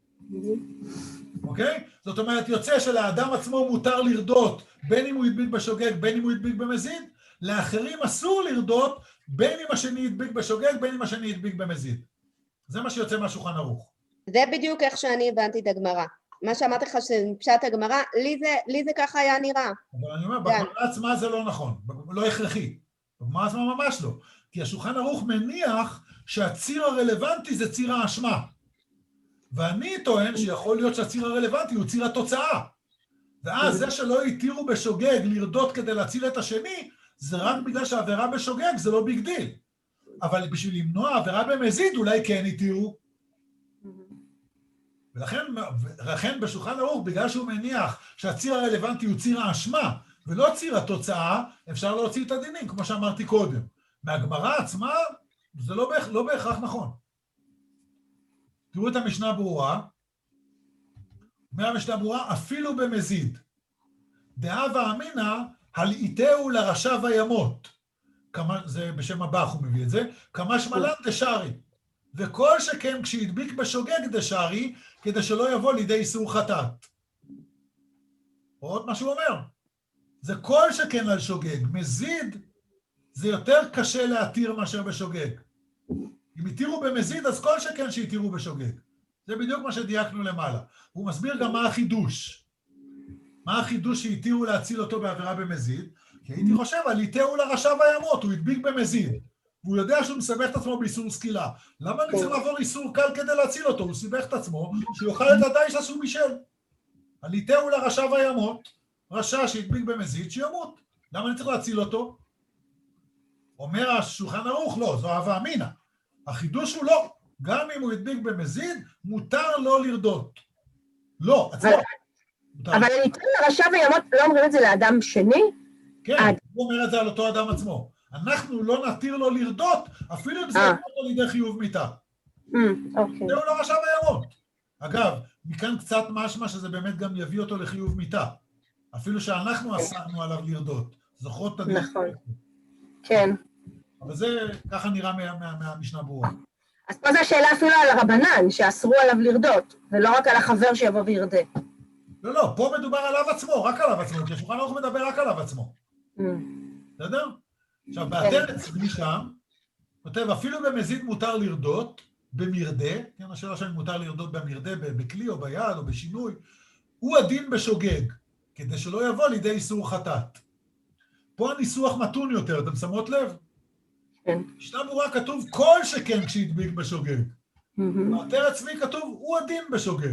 אוקיי? זאת אומרת, יוצא שלאדם עצמו מותר לרדות בין אם הוא ידביק בשוגג, בין אם הוא ידביק במזיד, לאחרים אסור לרדות בין אם השני ידביק בשוגג, בין אם השני ידביק במזיד. זה מה שיוצא מהשולחן ערוך. זה בדיוק איך שאני הבנתי את הגמרא. מה שאמרתי לך שפשט הגמרא, לי זה, לי זה ככה היה נראה. אבל אני אומר, בגמרא עצמה זה לא נכון, לא הכרחי. בגמרא עצמה ממש לא. כי השולחן ערוך מניח שהציר הרלוונטי זה ציר האשמה. ואני טוען שיכול להיות שהציר הרלוונטי הוא ציר התוצאה. ואז זה שלא התירו בשוגג לרדות כדי להציל את השני, זה רק בגלל שהעבירה בשוגג זה לא ביג דיל. אבל בשביל למנוע עבירה במזיד אולי כן התירו. ולכן, ולכן בשולחן ערוך, בגלל שהוא מניח שהציר הרלוונטי הוא ציר האשמה, ולא ציר התוצאה, אפשר להוציא את הדינים, כמו שאמרתי קודם. מהגמרא עצמה, זה לא, בהכ... לא בהכרח נכון. תראו את המשנה ברורה. מהמשנה ברורה, אפילו במזיד. דהווה אמינא, הלעיתהו לרשע וימות. כמה, זה בשם הבח הוא מביא את זה. כמה שמלן דשארי. וכל שכן כשהדביק בשוגג דשארי, כדי שלא יבוא לידי איסור חטאת. עוד מה שהוא אומר. זה כל שכן על שוגג. מזיד זה יותר קשה להתיר מאשר בשוגג. אם התירו במזיד, אז כל שכן שהתירו בשוגג. זה בדיוק מה שדייקנו למעלה. הוא מסביר גם מה החידוש. מה החידוש שהתירו להציל אותו בעבירה במזיד? כי כי הייתי חושב, על יתהו לרשע וימות, הוא הדביק במזיד. והוא יודע שהוא מסבך את עצמו באיסור סקילה. למה אני צריך לעבור איסור קל כדי להציל אותו? הוא סיבך את עצמו, שיוכל את הדיש עשו מישל. על יתהו לרשע וימות, רשע שהדביק במזיד, שימות. למה אני צריך להציל אותו? אומר השולחן ערוך, לא, זו אהבה אמינה. החידוש הוא לא. גם אם הוא הדביק במזיד, מותר לו לרדות. לא, עצמו. אבל אני אתן לרשע וימות, לא אומרים את זה לאדם שני? כן, הוא אומר את זה על אותו אדם עצמו. אנחנו לא נתיר לו לרדות, אפילו אם זה יבוא אותו לידי חיוב מיתה. אוקיי. זהו לא רשע וימות. אגב, מכאן קצת משמע שזה באמת גם יביא אותו לחיוב מיתה. אפילו שאנחנו אסרנו עליו לרדות. זוכרות את הדרך. נכון. כן. אבל זה ככה נראה מהמשנה ברורה. אז פה זו השאלה אפילו על הרבנן, שאסרו עליו לרדות, ולא רק על החבר שיבוא וירדה. לא, לא, פה מדובר עליו עצמו, רק עליו עצמו, כי השולחן ערוך מדבר רק עליו עצמו. בסדר? עכשיו, בעטרת צבי שם, כותב, אפילו במזיד מותר לרדות, במרדה, כן, השאלה שאני מותר לרדות במרדה, בכלי או ביד או בשינוי, הוא הדין בשוגג, כדי שלא יבוא לידי איסור חטאת. פה הניסוח מתון יותר, אתם שמות לב? כן. משנה ברורה כתוב כל שכן כשהדביק בשוגג. בעטרת צבי כתוב, הוא הדין בשוגג.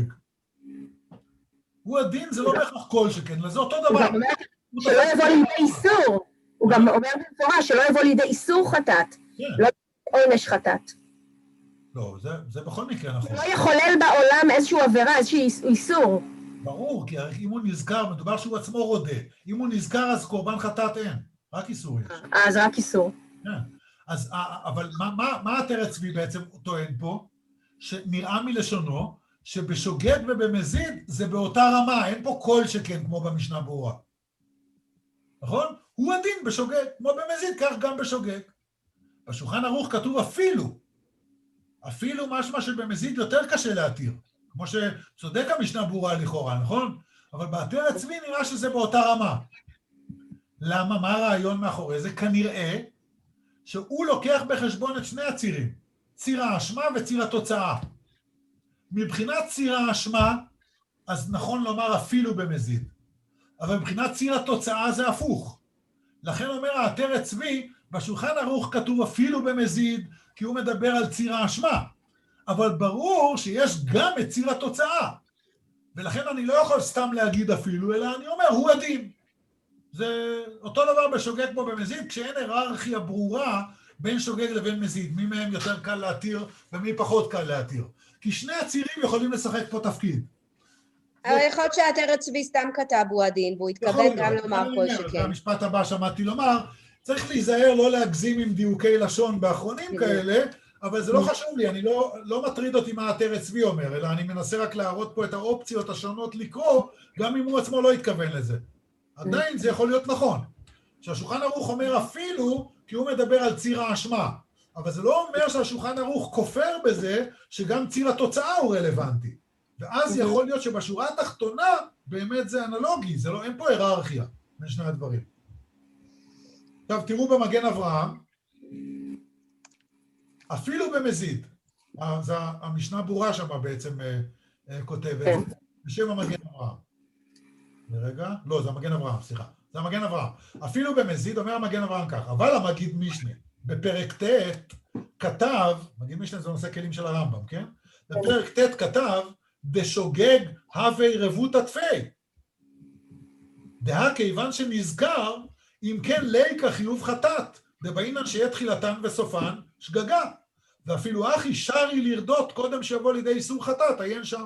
הוא הדין, זה לא בהכרח כל שכן, זה אותו דבר. הוא גם אומר שלא יבוא לידי איסור. הוא גם אומר במפורש שלא יבוא לידי איסור חטאת. לא עונש חטאת. לא, זה בכל מקרה נכון. לא יחולל בעולם איזושהי עבירה, איזשהו איסור. ברור, כי אם הוא נזכר, מדובר שהוא עצמו רודה. אם הוא נזכר, אז קורבן חטאת אין. רק איסור יש. אז רק איסור. כן. אז, אבל מה עטרת צבי בעצם טוען פה? שנראה מלשונו, שבשוגג ובמזיד זה באותה רמה, אין פה כל שכן כמו במשנה ברורה. נכון? הוא הדין בשוגג, כמו במזיד, כך גם בשוגג. בשולחן ערוך כתוב אפילו, אפילו משמע שבמזיד יותר קשה להתיר, כמו שצודק המשנה ברורה לכאורה, נכון? אבל בעטרת צבי נראה שזה באותה רמה. למה? מה הרעיון מאחורי זה? כנראה שהוא לוקח בחשבון את שני הצירים, ציר האשמה וציר התוצאה. מבחינת ציר האשמה, אז נכון לומר אפילו במזיד, אבל מבחינת ציר התוצאה זה הפוך. לכן אומר העטרת צבי, בשולחן ערוך כתוב אפילו במזיד, כי הוא מדבר על ציר האשמה, אבל ברור שיש גם את ציר התוצאה, ולכן אני לא יכול סתם להגיד אפילו, אלא אני אומר, הוא הדין. זה אותו דבר בשוגג כמו במזיד, כשאין היררכיה ברורה בין שוגג לבין מזיד, מי מהם יותר קל להתיר ומי פחות קל להתיר. כי שני הצירים יכולים לשחק פה תפקיד. אבל יכול להיות שהעטרת צבי סתם כתב הוא הדין, והוא התכוון גם לומר כל שכן. המשפט הבא שמעתי לומר, צריך להיזהר לא להגזים עם דיוקי לשון באחרונים כאלה, אבל זה לא חשוב לי, אני לא, לא מטריד אותי מה העטרת צבי אומר, אלא אני מנסה רק להראות פה את האופציות השונות לקרוא, גם אם הוא עצמו לא התכוון לזה. עדיין זה יכול להיות נכון. שהשולחן ערוך אומר אפילו, כי הוא מדבר על ציר האשמה, אבל זה לא אומר שהשולחן ערוך כופר בזה, שגם ציר התוצאה הוא רלוונטי. ואז יכול להיות שבשורה התחתונה, באמת זה אנלוגי, זה לא, אין פה היררכיה בין שני הדברים. עכשיו, תראו במגן אברהם, אפילו במזיד, אז המשנה ברורה שם בעצם כותבת, בשם המגן אברהם. לרגע, לא, זה המגן אברהם, סליחה, זה המגן אברהם. אפילו במזיד אומר המגן אברהם כך, אבל המגיד משנה, בפרק ט' כתב, מגיד משנה זה נושא כלים של הרמב"ם, כן? בפרק ט' כתב, בשוגג הווי רבות התפי. דהה כיוון שנזכר, אם כן ליקה חיוב חטאת, דבעינן שיהיה תחילתן וסופן שגגה. ואפילו אחי שרי לרדות קודם שיבוא לידי איסור חטאת, עיין שם.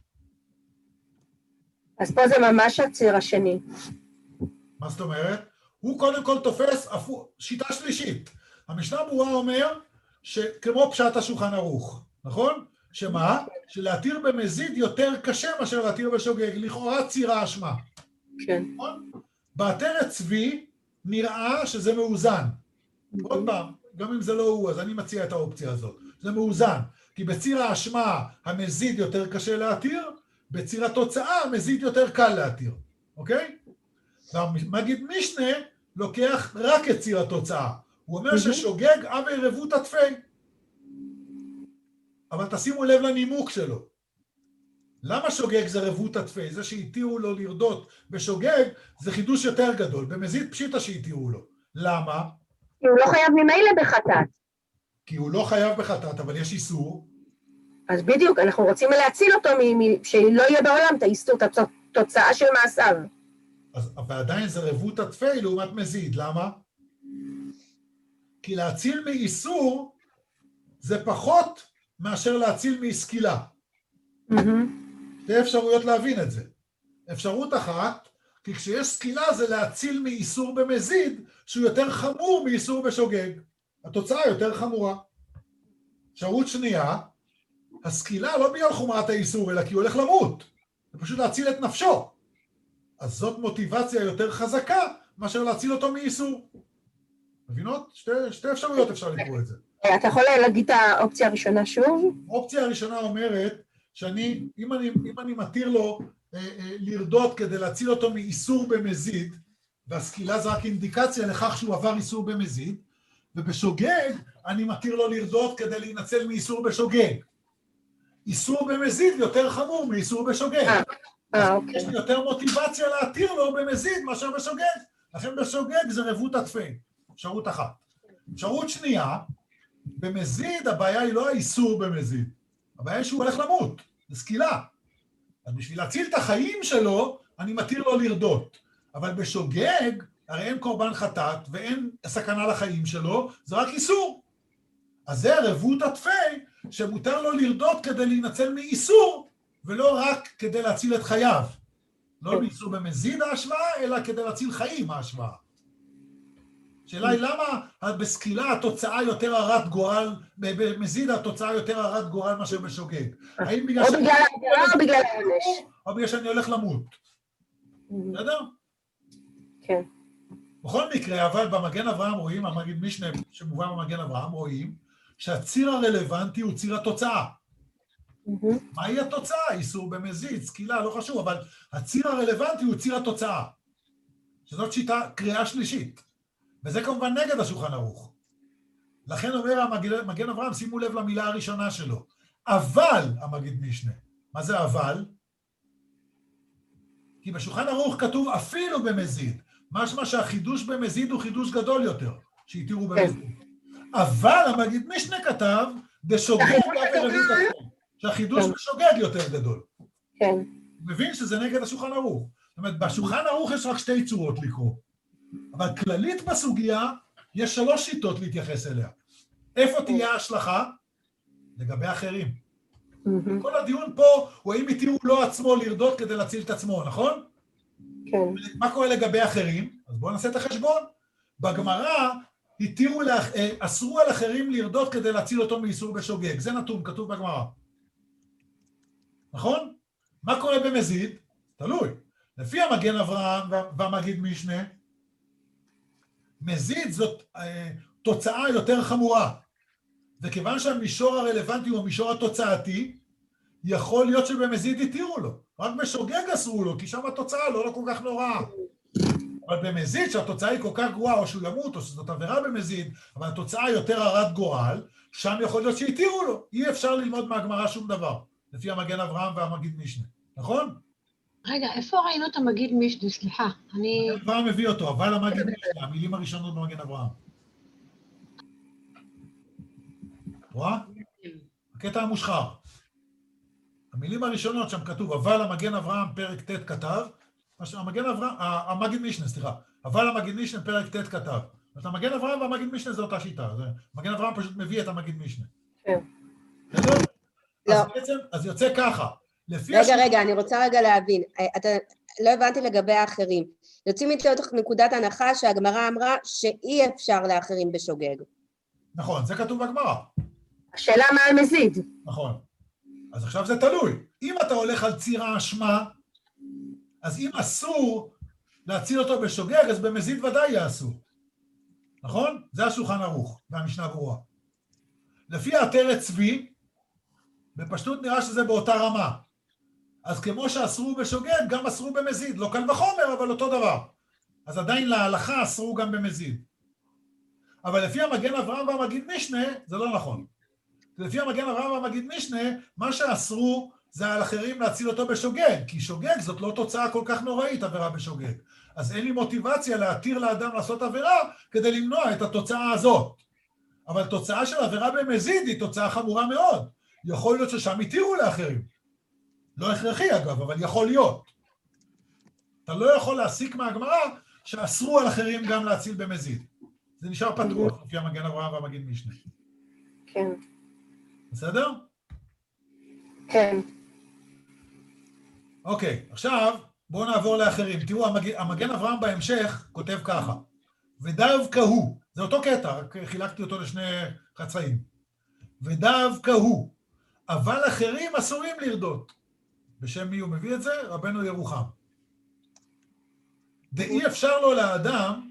אז פה זה ממש הציר השני. מה זאת אומרת? הוא קודם כל תופס שיטה שלישית. המשנה ברורה אומר שכמו פשט השולחן ערוך, נכון? שמה? שלהתיר במזיד יותר קשה מאשר להתיר בשוגג, לכאורה ציר האשמה. כן. נכון? בעטרת צבי נראה שזה מאוזן. עוד פעם, גם אם זה לא הוא, אז אני מציע את האופציה הזאת. זה מאוזן, כי בציר האשמה המזיד יותר קשה להתיר, בציר התוצאה המזיד יותר קל להתיר. אוקיי? והמגיד משנה לוקח רק את ציר התוצאה. הוא אומר ששוגג אבי רבות התפי. אבל תשימו לב לנימוק שלו. למה שוגג זה רבות התפי? זה שהתירו לו לרדות בשוגג, זה חידוש יותר גדול. במזיד פשיטה שהתירו לו. למה? כי הוא לא חייב ממילא בחטאת. כי הוא לא חייב בחטאת, אבל יש איסור. אז בדיוק, אנחנו רוצים להציל אותו, שלא יהיה בעולם את האיסור, את התוצאה של מעשיו. אז, ועדיין זה רבות התפי לעומת מזיד. למה? כי להציל מאיסור זה פחות מאשר להציל מסקילה. שתי אפשרויות להבין את זה. אפשרות אחת, כי כשיש סקילה זה להציל מאיסור במזיד, שהוא יותר חמור מאיסור בשוגג. התוצאה יותר חמורה. אפשרות שנייה, הסקילה לא בגלל חומרת האיסור, אלא כי הוא הולך למות. זה פשוט להציל את נפשו. אז זאת מוטיבציה יותר חזקה, מאשר להציל אותו מאיסור. מבינות? שתי, שתי אפשרויות אפשר לקרוא את זה. אתה יכול להגיד את האופציה הראשונה שוב? האופציה הראשונה אומרת, שאני, אם אני, אם אני מתיר לו אה, אה, לרדות כדי להציל אותו מאיסור במזיד, והסקילה זה רק אינדיקציה לכך שהוא עבר איסור במזיד, ובשוגג אני מתיר לו לרדות כדי להינצל מאיסור בשוגג. איסור במזיד יותר חמור מאיסור בשוגג. אה, אוקיי. יש לי יותר מוטיבציה להתיר לו במזיד מאשר בשוגג. לכן בשוגג זה רבות התפי. אפשרות אחת. אפשרות שנייה, במזיד הבעיה היא לא האיסור במזיד. הבעיה היא שהוא הולך למות, זה סקילה. אז בשביל להציל את החיים שלו, אני מתיר לו לרדות. אבל בשוגג, הרי אין קורבן חטאת ואין סכנה לחיים שלו, זה רק איסור. אז זה רבות התפי, שמותר לו לרדות כדי להינצל מאיסור, ולא רק כדי להציל את חייו. לא מאיסור במזיד ההשוואה, אלא כדי להציל חיים ההשוואה. השאלה היא למה בסקילה התוצאה יותר הרת גורל, במזיד התוצאה יותר הרת גורל מאשר בשוגג. האם בגלל או בגלל העבירה או בגלל העונש? או בגלל שאני הולך למות. בסדר? כן. בכל מקרה, אבל במגן אברהם רואים, המגיד משנה שמובא במגן אברהם, רואים שהציר הרלוונטי הוא ציר התוצאה. מהי התוצאה? איסור במזיד, סקילה, לא חשוב, אבל הציר הרלוונטי הוא ציר התוצאה. שזאת שיטה, קריאה שלישית. וזה כמובן נגד השולחן ערוך. לכן אומר המגן אברהם, שימו לב למילה הראשונה שלו. אבל, המגיד משנה. מה זה אבל? כי בשולחן ערוך כתוב אפילו במזיד. משמע שהחידוש במזיד הוא חידוש גדול יותר, שהתירו במזיד. אבל המגיד משנה כתב, בשוגג שהחידוש בשוגג יותר גדול. כן. הוא מבין שזה נגד השולחן ערוך. זאת אומרת, בשולחן ערוך יש רק שתי צורות לקרוא. אבל כללית בסוגיה, יש שלוש שיטות להתייחס אליה. איפה תהיה ההשלכה? לגבי אחרים. כל הדיון פה הוא האם התירו לו עצמו לרדות כדי להציל את עצמו, נכון? כן. מה קורה לגבי אחרים? אז בואו נעשה את החשבון. בגמרא התירו, אסרו על אחרים לרדות כדי להציל אותו מאיסור בשוגג. זה נתון, כתוב בגמרא. נכון? מה קורה במזיד? תלוי. לפי המגן אברהם והמגיד משנה, מזיד זאת אה, תוצאה יותר חמורה. וכיוון שהמישור הרלוונטי הוא המישור התוצאתי, יכול להיות שבמזיד התירו לו. רק בשוגג אסרו לו, כי שם התוצאה לא, לא כל כך נוראה. אבל במזיד, שהתוצאה היא כל כך גרועה, או שהוא ימות, או שזאת עבירה במזיד, אבל התוצאה יותר הרת גורל, שם יכול להיות שהתירו לו. אי אפשר ללמוד מהגמרא שום דבר, לפי המגן אברהם והמגיד משנה. נכון? רגע, איפה ראינו את המגיד משנה? סליחה, אני... המגן אברהם מביא אותו, אבל המגיד משנה, המילים הראשונות במגן אברהם. רואה? הקטע המושחר. המילים הראשונות שם כתוב, אבל המגן אברהם פרק ט' כתב, המגן אברהם, המגיד משנה, סליחה, אבל המגיד משנה פרק ט' כתב. אז המגן אברהם והמגיד משנה זה אותה שיטה, המגן אברהם פשוט מביא את המגיד משנה. כן. בסדר? לא. אז בעצם, אז יוצא ככה. רגע, רגע, אני רוצה רגע להבין. אתה לא הבנתי לגבי האחרים. יוצאים מתוך נקודת הנחה שהגמרא אמרה שאי אפשר לאחרים בשוגג. נכון, זה כתוב בגמרא. השאלה מה על מזיד. נכון. אז עכשיו זה תלוי. אם אתה הולך על ציר האשמה, אז אם אסור להציל אותו בשוגג, אז במזיד ודאי יעשו. נכון? זה השולחן ערוך, והמשנה ברורה. לפי עטרת צבי, בפשטות נראה שזה באותה רמה. אז כמו שאסרו בשוגג, גם אסרו במזיד. לא קל וחומר, אבל אותו דבר. אז עדיין להלכה אסרו גם במזיד. אבל לפי המגן אברהם והמגיד משנה, זה לא נכון. לפי המגן אברהם והמגיד משנה, מה שאסרו זה על אחרים להציל אותו בשוגג, כי שוגג זאת לא תוצאה כל כך נוראית, עבירה בשוגג. אז אין לי מוטיבציה להתיר לאדם לעשות עבירה כדי למנוע את התוצאה הזאת. אבל תוצאה של עבירה במזיד היא תוצאה חמורה מאוד. יכול להיות ששם התירו לאחרים. לא הכרחי אגב, אבל יכול להיות. אתה לא יכול להסיק מהגמרא שאסרו על אחרים גם להציל במזיד. זה נשאר פתוח, לפי המגן אברהם והמגן משנה. כן. בסדר? כן. אוקיי, עכשיו בואו נעבור לאחרים. תראו, המגן, המגן אברהם בהמשך כותב ככה, ודווקא הוא, זה אותו קטע, רק חילקתי אותו לשני חצאים, ודווקא הוא, אבל אחרים אסורים לרדות. בשם מי הוא מביא את זה? רבנו ירוחם. דאי אפשר לו לאדם,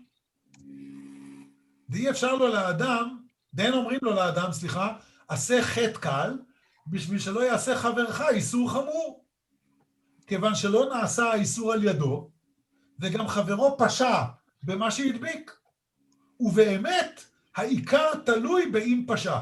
דאי אפשר לו לאדם, דאין אומרים לו לאדם, סליחה, עשה חטא קל, בשביל שלא יעשה חברך איסור חמור. כיוון שלא נעשה האיסור על ידו, וגם חברו פשע במה שהדביק. ובאמת, העיקר תלוי באם פשע.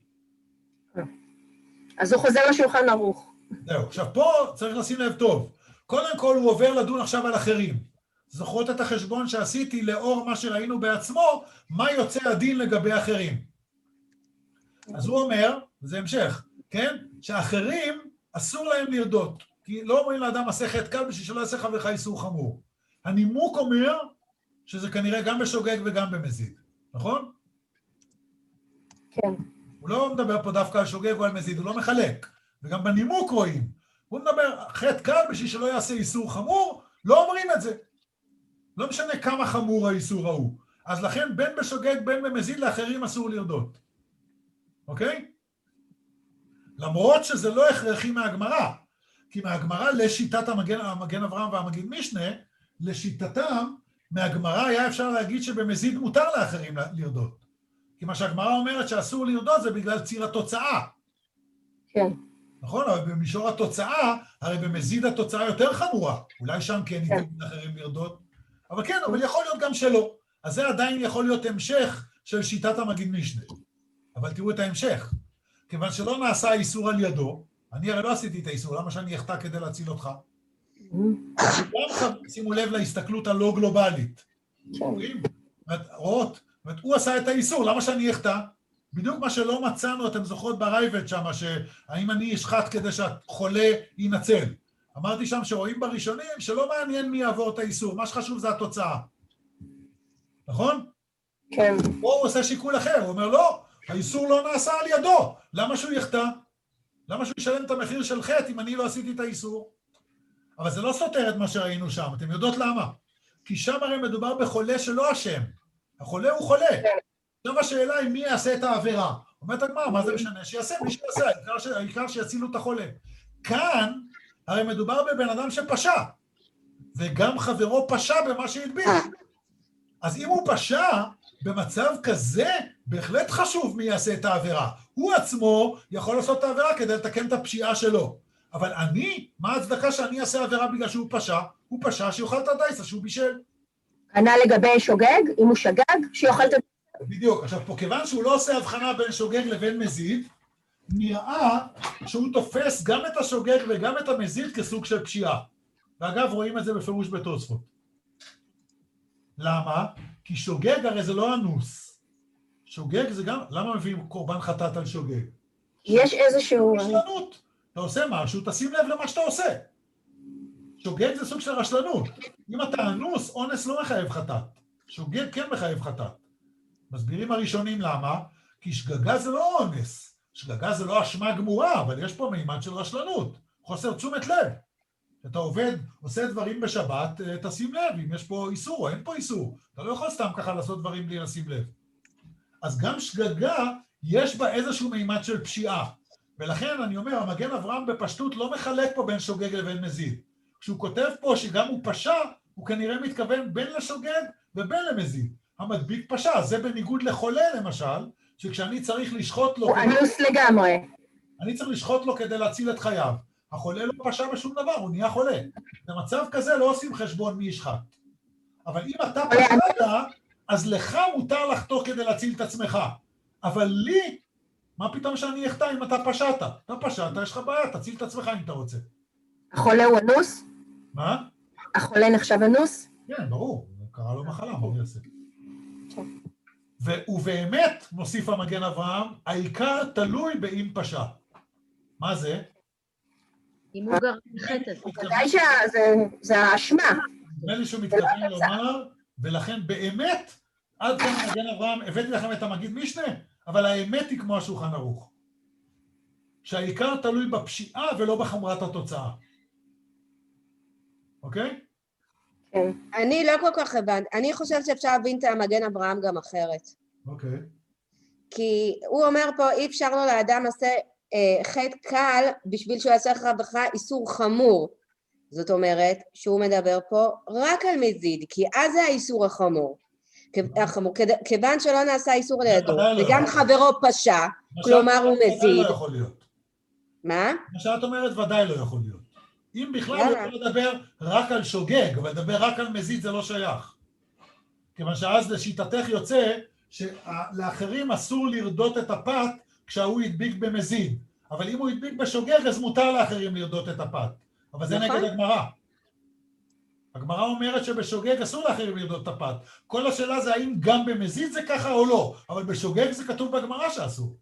אז הוא חוזר לשולחן ערוך. זהו, עכשיו פה צריך לשים לב טוב. קודם כל הוא עובר לדון עכשיו על אחרים. זוכרות את החשבון שעשיתי לאור מה שראינו בעצמו, מה יוצא הדין לגבי אחרים. אז הוא אומר, וזה המשך, כן? שאחרים אסור להם לרדות. כי לא אומרים לאדם עשה חטא קל בשביל שלא יעשה חברך איסור חמור. הנימוק אומר שזה כנראה גם בשוגג וגם במזיד, נכון? כן. הוא לא מדבר פה דווקא על שוגג או על מזיד, הוא לא מחלק. וגם בנימוק רואים. הוא מדבר חטא קל בשביל שלא יעשה איסור חמור, לא אומרים את זה. לא משנה כמה חמור האיסור ההוא. אז לכן בין בשוגג בין במזיד לאחרים אסור לרדות. אוקיי? למרות שזה לא הכרחי מהגמרא. כי מהגמרא לשיטת המגן, המגן אברהם והמגן משנה, לשיטתם, מהגמרא היה אפשר להגיד שבמזיד מותר לאחרים לרדות. כי מה שהגמרא אומרת שאסור לרדות זה בגלל ציר התוצאה. כן. נכון? אבל במישור התוצאה, הרי במזיד התוצאה יותר חמורה. אולי שם כן ייתן לאחרים לרדות. אבל כן, אבל יכול להיות גם שלא. אז זה עדיין יכול להיות המשך של שיטת המגן משנה. אבל תראו את ההמשך. כיוון שלא נעשה איסור על ידו, אני הרי לא עשיתי את האיסור, למה שאני אחטא כדי להציל אותך? גם שימו לב להסתכלות הלא גלובלית. רואות, הוא עשה את האיסור, למה שאני אחטא? בדיוק מה שלא מצאנו, אתם זוכרות ברייבט שם, שהאם אני אשחט כדי שהחולה ינצל. אמרתי שם שרואים בראשונים שלא מעניין מי יעבור את האיסור, מה שחשוב זה התוצאה. נכון? כן. פה הוא עושה שיקול אחר, הוא אומר לא, האיסור לא נעשה על ידו, למה שהוא יחטא? למה שהוא ישלם את המחיר של חטא אם אני לא עשיתי את האיסור? אבל זה לא סותר את מה שראינו שם, אתם יודעות למה? כי שם הרי מדובר בחולה שלא אשם, החולה הוא חולה. עכשיו השאלה היא מי יעשה את העבירה. אומרת הגמרא, מה זה משנה? שיעשה, מי שיעשה, העיקר, ש... העיקר שיצילו את החולה. כאן הרי מדובר בבן אדם שפשע, וגם חברו פשע במה שהדביק. אז אם הוא פשע, במצב כזה, בהחלט חשוב מי יעשה את העבירה. הוא עצמו יכול לעשות את העבירה כדי לתקן את הפשיעה שלו. אבל אני, מה ההצדקה שאני אעשה עבירה בגלל שהוא פשע? הוא פשע שיוכל את הדייסה שהוא בישל. ענה לגבי שוגג, אם הוא שגג, שיוכל את הדייסה. בדיוק. עכשיו פה, כיוון שהוא לא עושה הבחנה בין שוגג לבין מזיד, נראה שהוא תופס גם את השוגג וגם את המזיד כסוג של פשיעה. ואגב, רואים את זה בפירוש בתוספות. למה? כי שוגג הרי זה לא אנוס. שוגג זה גם, למה מביאים קורבן חטאת על שוגג? יש איזשהו... רשלנות. אתה עושה משהו, תשים לב למה שאתה עושה. שוגג זה סוג של רשלנות. אם אתה אנוס, אונס לא מחייב חטאת. שוגג כן מחייב חטאת. מסבירים הראשונים למה? כי שגגה זה לא אונס. שגגה זה לא אשמה גמורה, אבל יש פה מימד של רשלנות. חוסר תשומת לב. אתה עובד, עושה דברים בשבת, תשים לב אם יש פה איסור או אין פה איסור. אתה לא יכול סתם ככה לעשות דברים בלי לשים לב. אז גם שגגה, יש בה איזשהו מימד של פשיעה. ולכן אני אומר, המגן אברהם בפשטות לא מחלק פה בין שוגג לבין מזיד. כשהוא כותב פה שגם הוא פשע, הוא כנראה מתכוון בין לשוגג ובין למזיד. המדביק פשע, זה בניגוד לחולה למשל, שכשאני צריך לשחוט לו... הוא אנוס לגמרי. אני צריך לשחוט לו כדי להציל את חייו. החולה לא פשע בשום דבר, הוא נהיה חולה. במצב כזה לא עושים חשבון מי ישחט. אבל אם אתה פשעת, אז לך מותר לחתוך כדי להציל את עצמך. אבל לי מה פתאום שאני אחטא אם אתה פשעת? אתה פשעת, יש לך בעיה, תציל את עצמך אם אתה רוצה. החולה הוא אנוס? מה? החולה נחשב אנוס? כן, ברור, קרה לו מחלה, מה הוא יעשה? ובאמת, מוסיף המגן אברהם, העיקר תלוי באם פשע. מה זה? אם הוא גר בחטא. ודאי שזה האשמה. נדמה לי שהוא מתכוון לומר, ולכן באמת, עד כאן מגן אברהם, הבאתי לכם את המגיד משנה, אבל האמת היא כמו השולחן ערוך. שהעיקר תלוי בפשיעה ולא בחומרת התוצאה. אוקיי? כן. אני לא כל כך הבנתי, אני חושבת שאפשר להבין את המגן אברהם גם אחרת. אוקיי. כי הוא אומר פה, אי אפשר לו לאדם עשה אה, חטא קל בשביל שהוא יעשה רווחה איסור חמור. זאת אומרת שהוא מדבר פה רק על מזיד, כי אז זה האיסור החמור. החמור, כיוון שלא נעשה איסור לידו, וגם חברו פשע, כלומר הוא מזיד. מה? מה שאת אומרת ודאי לא יכול להיות. אם בכלל הוא יכול לדבר רק על שוגג, אבל לדבר רק על מזיד זה לא שייך. כיוון שאז לשיטתך יוצא שלאחרים אסור לרדות את הפת כשהוא ידביק במזיד. אבל אם הוא ידביק בשוגג, אז מותר לאחרים לרדות את הפת. אבל זה נגד הגמרא. הגמרא אומרת שבשוגג אסור לאחרים לרדות את הפת. כל השאלה זה האם גם במזיד זה ככה או לא, אבל בשוגג זה כתוב בגמרא שאסור.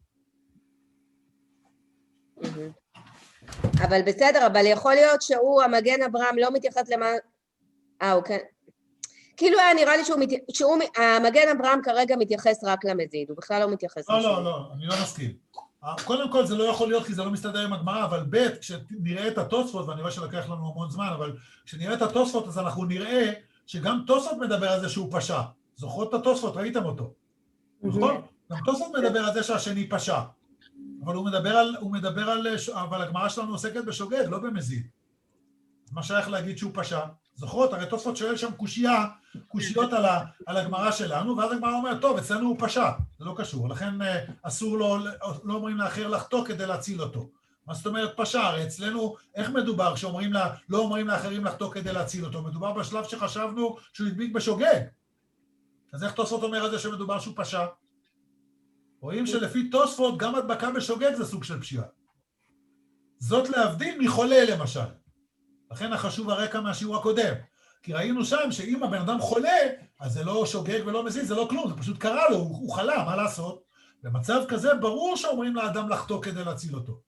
אבל בסדר, אבל יכול להיות שהוא, המגן אברהם, לא מתייחס למה... אה, הוא כן. כאילו היה נראה לי שהוא, שהוא, המגן אברהם כרגע מתייחס רק למזיד, הוא בכלל לא מתייחס לא, לא, לא, אני לא מסכים. קודם כל זה לא יכול להיות כי זה לא מסתדר עם הגמרא, אבל ב' כשנראה את התוספות, ואני רואה שלקח לנו המון זמן, אבל כשנראה את התוספות אז אנחנו נראה שגם תוספות מדבר על זה שהוא פשע. זוכרות את התוספות, ראיתם אותו. נכון? גם תוספות מדבר על זה שהשני פשע. אבל הוא מדבר על, הוא מדבר על, אבל הגמרא שלנו עוסקת בשוגג, לא במזיד. מה שייך להגיד שהוא פשע? זוכרות, הרי תוספות שואל שם קושייה, קושיות על, ה, על הגמרא שלנו, ואז הגמרא אומר, טוב, אצלנו הוא פשע, זה לא קשור, לכן אסור לו, לא אומרים לאחר לחטוא כדי להציל אותו. מה זאת אומרת פשע? הרי אצלנו, איך מדובר שאומרים לה, לא אומרים לאחרים לחטוא כדי להציל אותו? מדובר בשלב שחשבנו שהוא ידביק בשוגג. אז איך תוספות אומר על זה שמדובר שהוא פשע? רואים שלפי תוספות, גם הדבקה בשוגג זה סוג של פשיעה. זאת להבדיל מחולה למשל. לכן החשוב הרקע מהשיעור הקודם. כי ראינו שם שאם הבן אדם חולה, אז זה לא שוגג ולא מזיד, זה לא כלום, זה פשוט קרה לו, הוא, הוא חלה, מה לעשות? במצב כזה ברור שאומרים לאדם לחטוא כדי להציל אותו.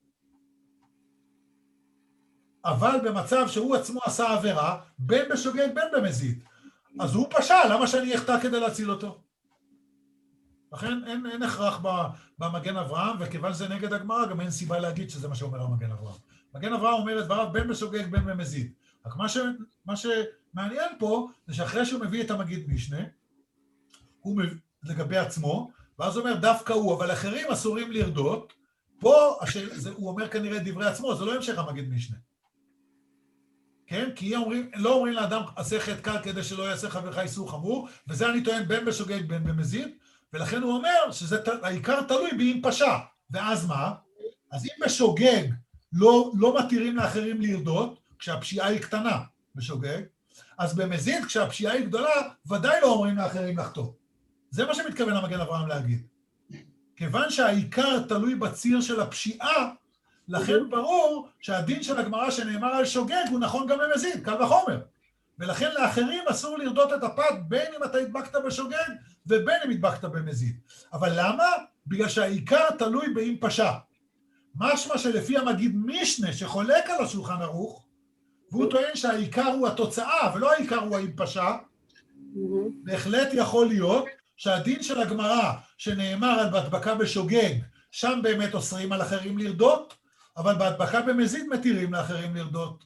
אבל במצב שהוא עצמו עשה עבירה, בין בשוגג בין במזיד, אז הוא פשע, למה שאני אחטא כדי להציל אותו? לכן אין, אין הכרח במגן אברהם, וכיוון שזה נגד הגמרא, גם אין סיבה להגיד שזה מה שאומר המגן אברהם. מגן אברהם אומר את דבריו בין בשוגג בין במזיד. רק מה, ש, מה שמעניין פה, זה שאחרי שהוא מביא את המגיד משנה, הוא מביא, לגבי עצמו, ואז הוא אומר דווקא הוא, אבל אחרים אסורים לרדות, פה השאל, זה, הוא אומר כנראה דברי עצמו, זה לא המשך המגיד משנה. כן? כי אומרים, לא אומרים לאדם עשה חטא קל כדי שלא יעשה חברך איסור חמור, וזה אני טוען בין בשוגג בין במזיד, ולכן הוא אומר שזה העיקר תלוי באם פשע. ואז מה? אז אם בשוגג לא, לא מתירים לאחרים לרדות, כשהפשיעה היא קטנה בשוגג, אז במזיד, כשהפשיעה היא גדולה, ודאי לא אומרים לאחרים לחטוא. זה מה שמתכוון המגן אברהם להגיד. כיוון שהעיקר תלוי בציר של הפשיעה, לכן ברור שהדין של הגמרא שנאמר על שוגג הוא נכון גם במזיד, קל וחומר. ולכן לאחרים אסור לרדות את הפת בין אם אתה הדבקת בשוגג ובין אם הדבקת במזיד. אבל למה? בגלל שהעיקר תלוי באם פשע. משמע שלפי המגיד משנה שחולק על השולחן ערוך, והוא טוען שהעיקר הוא התוצאה ולא העיקר הוא האם פשע, בהחלט יכול להיות שהדין של הגמרא שנאמר על בהדבקה בשוגג, שם באמת אוסרים על אחרים לרדות, אבל בהדבקה במזיד מתירים לאחרים לרדות.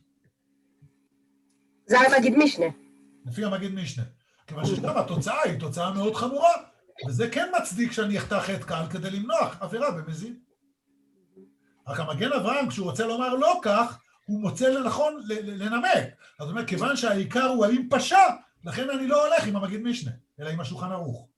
זה המגיד משנה. לפי המגיד משנה. כיוון שגם התוצאה היא תוצאה מאוד חמורה, וזה כן מצדיק שאני אחטא חטא קל כדי למנוע עבירה במזיד. רק המגן אברהם, כשהוא רוצה לומר לא כך, הוא מוצא לנכון לנמק. זאת אומרת, כיוון שהעיקר הוא האם פשע, לכן אני לא הולך עם המגיד משנה, אלא עם השולחן ערוך.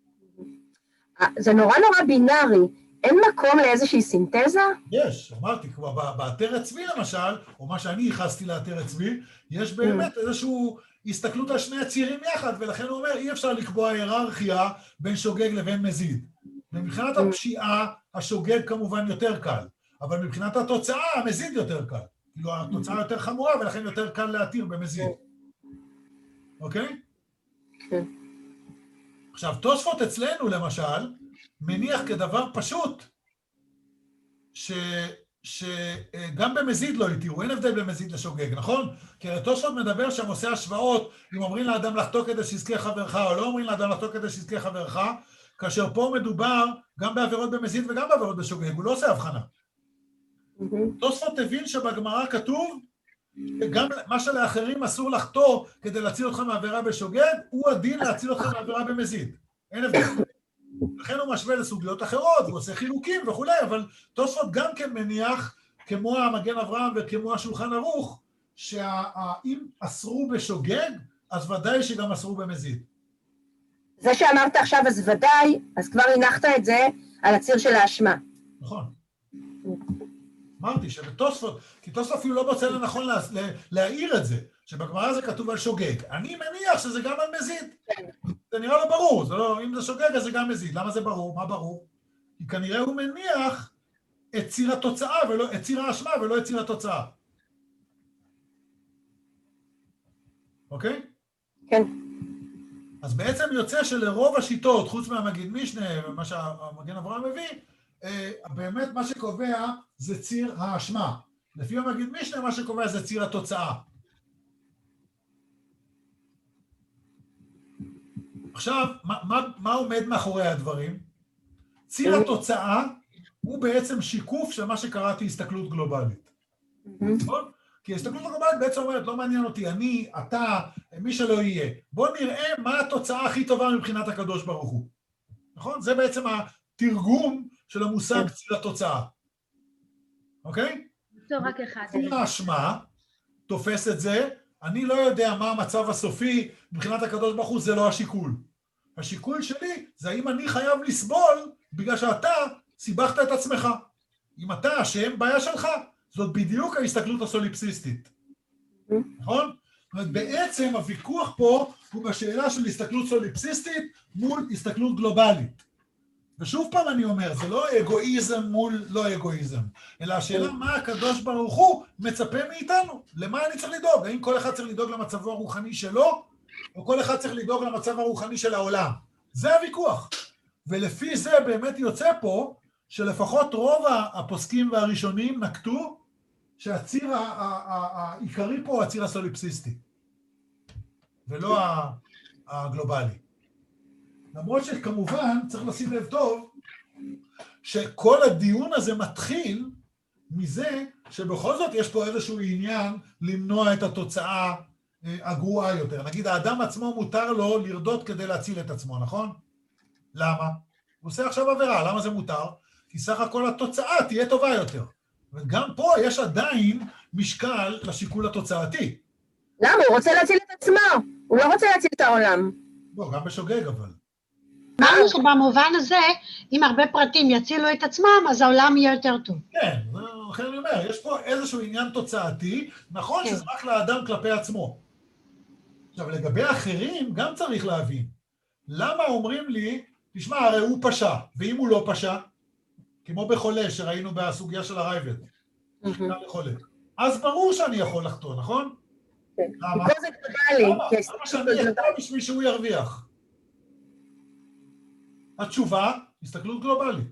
זה נורא נורא בינארי. אין מקום לאיזושהי סינתזה? יש, אמרתי, כבר בעטרת צבי למשל, או מה שאני ייחסתי לעטרת צבי, יש באמת איזושהי הסתכלות על שני הצירים יחד, ולכן הוא אומר, אי אפשר לקבוע היררכיה בין שוגג לבין מזיד. ומבחינת הפשיעה, השוגג כמובן יותר קל, אבל מבחינת התוצאה, המזיד יותר קל. כאילו, התוצאה יותר חמורה, ולכן יותר קל להתיר במזיד. אוקיי? כן. עכשיו, תוספות אצלנו, למשל, מניח כדבר פשוט, ש... שגם במזיד לא יתירו, אין הבדל במזיד לשוגג, נכון? כי תוספות מדבר שם עושה השוואות, אם אומרים לאדם לחטוא כדי שיזכה חברך, או לא אומרים לאדם לחטוא כדי שיזכה חברך, כאשר פה מדובר גם בעבירות במזיד וגם בעבירות בשוגג, הוא לא עושה הבחנה. תוספות הבין שבגמרא כתוב, גם מה שלאחרים אסור לחטוא כדי להציל אותך מעבירה בשוגג, הוא הדין להציל אותך מעבירה במזיד. אין הבדל. לכן הוא משווה לסוגיות אחרות, הוא עושה חילוקים וכו', אבל תוספות גם כן מניח, כמו המגן אברהם וכמו השולחן ערוך, שאם אסרו בשוגג, אז ודאי שגם אסרו במזיד. זה שאמרת עכשיו, אז ודאי, אז כבר הנחת את זה על הציר של האשמה. נכון. אמרתי שבתוספות, כי תוספות אפילו לא מוצא לנכון לה, לה, להעיר את זה, שבגמרא זה כתוב על שוגג. אני מניח שזה גם על מזיד. זה נראה לו ברור, זה לא, אם זה שוגג אז זה גם מזיד. למה זה ברור? מה ברור? כי כנראה הוא מניח את ציר התוצאה, ולא, את ציר האשמה ולא את ציר התוצאה. אוקיי? כן. אז בעצם יוצא שלרוב השיטות, חוץ מהמגיד משנה ומה שהמגן אברהם מביא, באמת מה שקובע זה ציר האשמה. לפי המגיד משנה מה שקובע זה ציר התוצאה. עכשיו, מה, מה, מה עומד מאחורי הדברים? ציר התוצאה הוא בעצם שיקוף של מה שקראתי הסתכלות גלובלית. נכון? כי הסתכלות גלובלית בעצם אומרת, לא מעניין אותי, אני, אתה, מי שלא יהיה. בוא נראה מה התוצאה הכי טובה מבחינת הקדוש ברוך הוא. נכון? זה בעצם התרגום של המושג ציר התוצאה. אוקיי? טוב, רק אחד. ציר האשמה תופס את זה, אני לא יודע מה המצב הסופי מבחינת הקדוש ברוך הוא, זה לא השיקול. השיקול שלי זה האם אני חייב לסבול בגלל שאתה סיבכת את עצמך. אם אתה אשם, בעיה שלך. זאת בדיוק ההסתכלות הסוליפסיסטית. נכון? זאת אומרת, בעצם הוויכוח פה הוא בשאלה של הסתכלות סוליפסיסטית מול הסתכלות גלובלית. ושוב פעם אני אומר, זה לא אגואיזם מול לא אגואיזם, אלא השאלה מה הקדוש ברוך הוא מצפה מאיתנו, למה אני צריך לדאוג, האם כל אחד צריך לדאוג למצבו הרוחני שלו, או כל אחד צריך לדאוג למצב הרוחני של העולם. זה הוויכוח. ולפי זה באמת יוצא פה, שלפחות רוב הפוסקים והראשונים נקטו, שהציר העיקרי פה הוא הציר הסוליפסיסטי, ולא הגלובלי. למרות שכמובן צריך לשים לב טוב, שכל הדיון הזה מתחיל מזה שבכל זאת יש פה איזשהו עניין למנוע את התוצאה הגרועה יותר. נגיד, האדם עצמו מותר לו לרדות כדי להציל את עצמו, נכון? למה? הוא עושה עכשיו עבירה, למה זה מותר? כי סך הכל התוצאה תהיה טובה יותר. וגם פה יש עדיין משקל לשיקול התוצאתי. למה? הוא רוצה להציל את עצמו, הוא לא רוצה להציל את העולם. לא, גם בשוגג אבל. אמרנו שבמובן הזה, אם הרבה פרטים יצילו את עצמם, אז העולם יהיה יותר טוב. כן, לכן אני אומר, יש פה איזשהו עניין תוצאתי, נכון שזה רק לאדם כלפי עצמו. עכשיו, לגבי אחרים, גם צריך להבין. למה אומרים לי, תשמע, הרי הוא פשע, ואם הוא לא פשע, כמו בחולה שראינו בסוגיה של הרייבד, שכאן לחולה, אז ברור שאני יכול לחטוא, נכון? כן. למה? כי זה גלובלי. למה שאני אחטוא בשביל שהוא ירוויח? התשובה, הסתכלות גלובלית.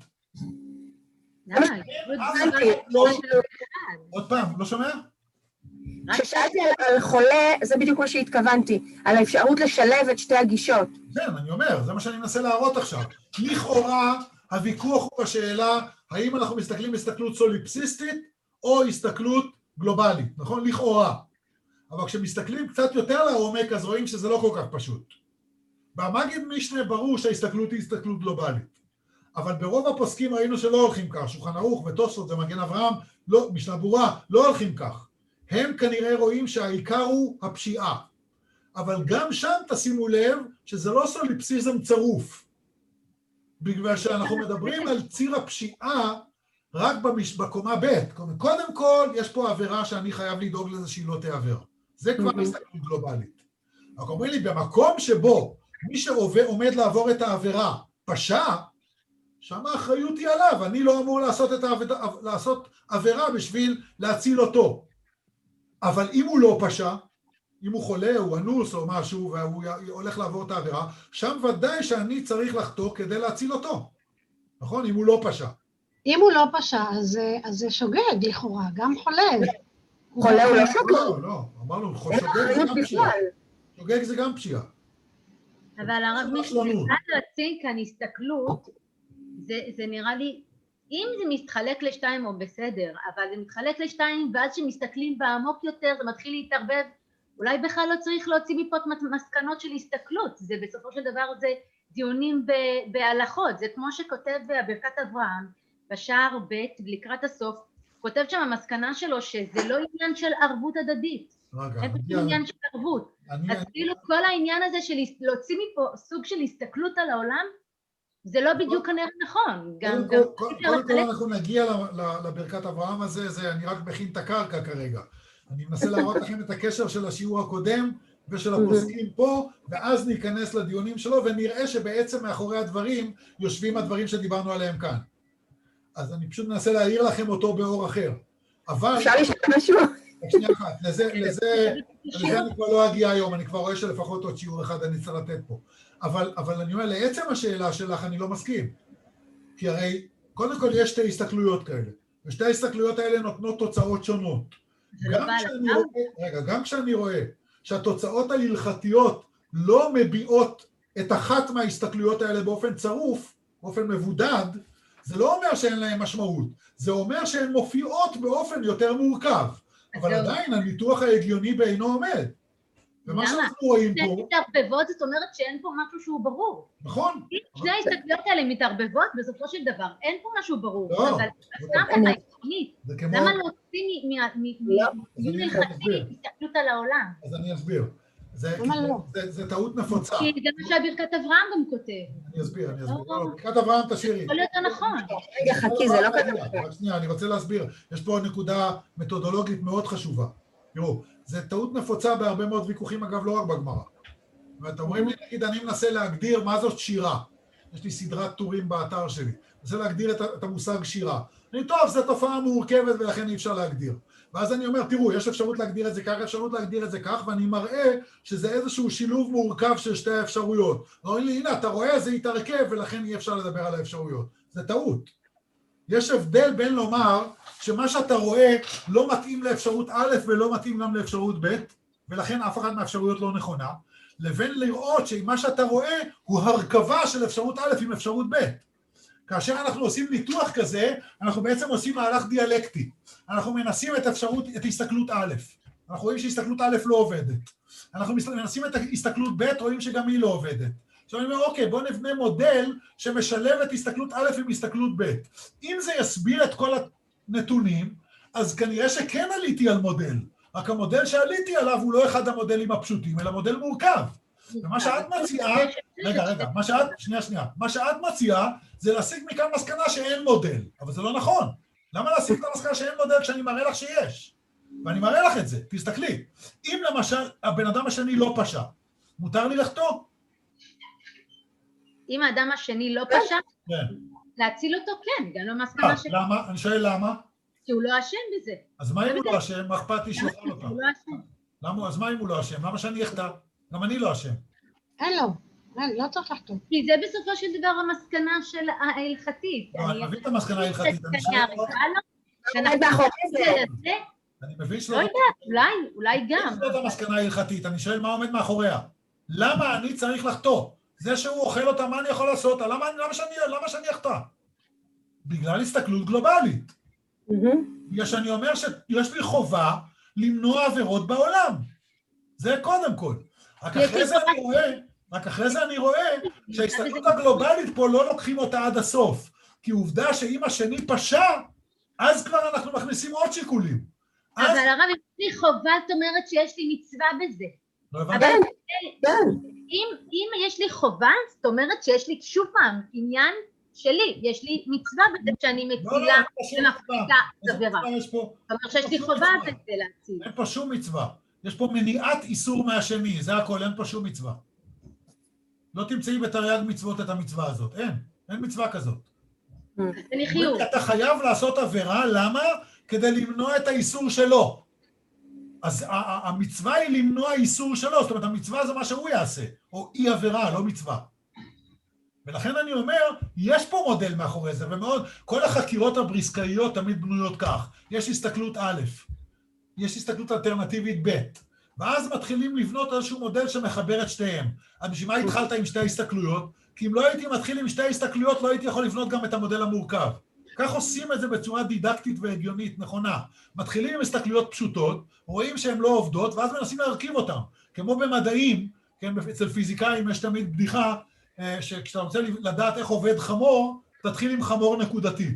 עוד פעם, לא שומע? כששאלתי על חולה, זה בדיוק מה שהתכוונתי, על האפשרות לשלב את שתי הגישות. כן, אני אומר, זה מה שאני מנסה להראות עכשיו. לכאורה, הוויכוח הוא בשאלה, האם אנחנו מסתכלים בהסתכלות סוליפסיסטית, או הסתכלות גלובלית, נכון? לכאורה. אבל כשמסתכלים קצת יותר לעומק, אז רואים שזה לא כל כך פשוט. במגיד משנה ברור שההסתכלות היא הסתכלות גלובלית. אבל ברוב הפוסקים ראינו שלא הולכים כך, שולחן ערוך ותוספות ומגן אברהם, לא, משנה ברורה, לא הולכים כך. הם כנראה רואים שהעיקר הוא הפשיעה. אבל גם שם תשימו לב שזה לא סוליפסיזם צרוף. בגלל שאנחנו מדברים על ציר הפשיעה רק במש... בקומה ב'. קודם כל, יש פה עבירה שאני חייב לדאוג לזה שהיא לא תעבר. זה כבר הסתכלות גלובלית. רק אומרים לי, במקום שבו מי שעומד לעבור את העבירה פשע, שם האחריות היא עליו, אני לא אמור לעשות, את העבד... לעשות עבירה בשביל להציל אותו. אבל אם הוא לא פשע, אם הוא חולה, הוא אנוס או משהו, והוא הולך לעבור את העבירה, שם ודאי שאני צריך לחתור כדי להציל אותו. נכון? אם הוא לא פשע. אם הוא לא פשע, אז, אז זה שוגג לכאורה, גם חולה. חולה הוא לא שוגג. לא, לא, אמרנו, שוגג זה גם פשיעה. שוגג זה גם פשיעה. אבל הרב מישהו, נראה להציג כאן הסתכלות, זה, זה נראה לי, אם זה מתחלק לשתיים או בסדר, אבל זה מתחלק לשתיים, ואז שמסתכלים בעמוק יותר, זה מתחיל להתערבב, אולי בכלל לא צריך להוציא מפה מסקנות של הסתכלות, זה בסופו של דבר זה דיונים בהלכות, זה כמו שכותב בברכת אברהם, בשער ב' לקראת הסוף, כותב שם המסקנה שלו שזה לא עניין של ערבות הדדית, אין פה עניין של ערבות, אז כאילו כל העניין הזה של להוציא מפה סוג של הסתכלות על העולם, זה לא בדיוק כנראה נכון. קודם כל אנחנו נגיע לברכת אברהם הזה, אני רק מכין את הקרקע כרגע. אני מנסה להראות לכם את הקשר של השיעור הקודם ושל הפוסקים פה, ואז ניכנס לדיונים שלו ונראה שבעצם מאחורי הדברים יושבים הדברים שדיברנו עליהם כאן. אז אני פשוט מנסה להעיר לכם אותו באור אחר. אבל... אפשר לשאול משהו? שנייה אחת, לזה, לזה, לזה אני כבר לא אגיע היום, אני כבר רואה שלפחות עוד שיעור אחד אני צריך לתת פה. אבל, אבל אני אומר, לעצם השאלה שלך אני לא מסכים. כי הרי, קודם כל יש שתי הסתכלויות כאלה, ושתי ההסתכלויות האלה נותנות תוצאות שונות. גם כשאני רואה, רגע, גם כשאני רואה שהתוצאות ההלכתיות לא מביעות את אחת מההסתכלויות האלה באופן צרוף, באופן מבודד, זה לא אומר שאין להן משמעות, זה אומר שהן מופיעות באופן יותר מורכב, אבל עדיין הניתוח ההגיוני בעינו עומד. ומה שאנחנו רואים פה... שני מתערבבות, זאת אומרת שאין פה משהו שהוא ברור. נכון. אם שני ההסתכלויות האלה מתערבבות, בסופו של דבר אין פה משהו ברור. לא. אבל הסתכלות ההגיונית, למה להוציא מהלכתית הסתכלות על העולם? אז אני אסביר. זה טעות נפוצה. כי גם מה שברכת אברהם גם כותב. אני אסביר, אני אסביר. ברכת אברהם תשאירי. יכול להיות נכון. רגע, חכי, זה לא כזה. רק שנייה, אני רוצה להסביר. יש פה נקודה מתודולוגית מאוד חשובה. תראו, זה טעות נפוצה בהרבה מאוד ויכוחים, אגב, לא רק בגמרא. ואתם אומרים לי, נגיד, אני מנסה להגדיר מה זאת שירה. יש לי סדרת טורים באתר שלי. אני מנסה להגדיר את המושג שירה. אני, טוב, זו תופעה מורכבת ולכן אי אפשר להגדיר. ואז אני אומר, תראו, יש אפשרות להגדיר את זה כך, אפשרות להגדיר את זה כך, ואני מראה שזה איזשהו שילוב מורכב של שתי האפשרויות. אומרים לי, הנה, אתה רואה, זה יתרכב, ולכן אי אפשר לדבר על האפשרויות. זה טעות. יש הבדל בין לומר שמה שאתה רואה לא מתאים לאפשרות א' ולא מתאים גם לאפשרות ב', ולכן אף אחת מהאפשרויות לא נכונה, לבין לראות שמה שאתה רואה הוא הרכבה של אפשרות א' עם אפשרות ב'. כאשר אנחנו עושים ניתוח כזה, אנחנו בעצם עושים מהלך דיאלקטי. אנחנו מנסים את אפשרות, את הסתכלות א'. אנחנו רואים שהסתכלות א' לא עובדת. אנחנו מנסים את הסתכלות ב', רואים שגם היא לא עובדת. עכשיו אני אומר, אוקיי, בוא נבנה מודל שמשלב את הסתכלות א' עם הסתכלות ב'. אם זה יסביר את כל הנתונים, אז כנראה שכן עליתי על מודל. רק המודל שעליתי עליו הוא לא אחד המודלים הפשוטים, אלא מודל מורכב. ומה שאת מציעה, רגע, רגע, מה שאת, שנייה, שנייה, מה שאת מציעה זה להסיק מכאן מסקנה שאין מודל, אבל זה לא נכון. למה להסיק את המסקנה שאין מודל כשאני מראה לך שיש? ואני מראה לך את זה, תסתכלי. אם למשל הבן אדם השני לא פשע, מותר לי לחתור? אם האדם השני לא פשע, להציל אותו כן, גם לא מסקנה ש... למה? אני שואל למה? כי הוא לא אשם בזה. אז מה אם הוא לא אשם? מה אכפת לי שיוכל אותה? הוא לא אשם. למה? אז מה אם הוא לא אשם? למה שאני אחתר? גם אני לא אשם. אין לו, לא צריך לחתום. כי זה בסופו של דבר המסקנה של ההלכתית. אני מבין את המסקנה ההלכתית. אני מבין שלא... לא יודעת, אולי גם. יש לו את המסקנה ההלכתית, אני שואל מה עומד מאחוריה. למה אני צריך לחתור? זה שהוא אוכל אותה, מה אני יכול לעשות? למה שאני אחתר? בגלל הסתכלות גלובלית. בגלל שאני אומר שיש לי חובה למנוע עבירות בעולם. זה קודם כל. רק אחרי זה אני רואה, רק אחרי זה אני רואה שההסתכלות הגלובלית פה לא לוקחים אותה עד הסוף. כי עובדה שאם השני פשע, אז כבר אנחנו מכניסים עוד שיקולים. אבל הרב, יש לי חובה, זאת אומרת שיש לי מצווה בזה. לא הבנתי. אם יש לי חובה, זאת אומרת שיש לי שוב פעם עניין שלי, יש לי מצווה בזה שאני מצילה ומפסיקה עבירה. זאת אומרת שיש לי חובה בזה להציל. אין פה שום מצווה. יש פה מניעת איסור מהשני, זה הכל, אין פה שום מצווה. לא תמצאי בתרי"ג מצוות את המצווה הזאת, אין, אין מצווה כזאת. זה לחיוב. אתה חייב לעשות עבירה, למה? כדי למנוע את האיסור שלו. אז המצווה היא למנוע איסור שלו, זאת אומרת, המצווה זה מה שהוא יעשה, או אי עבירה, לא מצווה. ולכן אני אומר, יש פה מודל מאחורי זה, ומאוד, כל החקירות הבריסקאיות תמיד בנויות כך. יש הסתכלות א', יש הסתכלות אלטרנטיבית ב', ואז מתחילים לבנות איזשהו מודל שמחבר את שתיהם. אז בשביל מה התחלת עם שתי הסתכלויות? כי אם לא הייתי מתחיל עם שתי הסתכלויות, לא הייתי יכול לבנות גם את המודל המורכב. כך עושים את זה בצורה דידקטית והגיונית, נכונה. מתחילים עם הסתכלויות פשוטות, רואים שהן לא עובדות, ואז מנסים להרכיב אותן. כמו במדעים, כן, אצל פיזיקאים יש תמיד בדיחה, שכשאתה רוצה לדעת איך עובד חמור, תתחיל עם חמור נקודתי.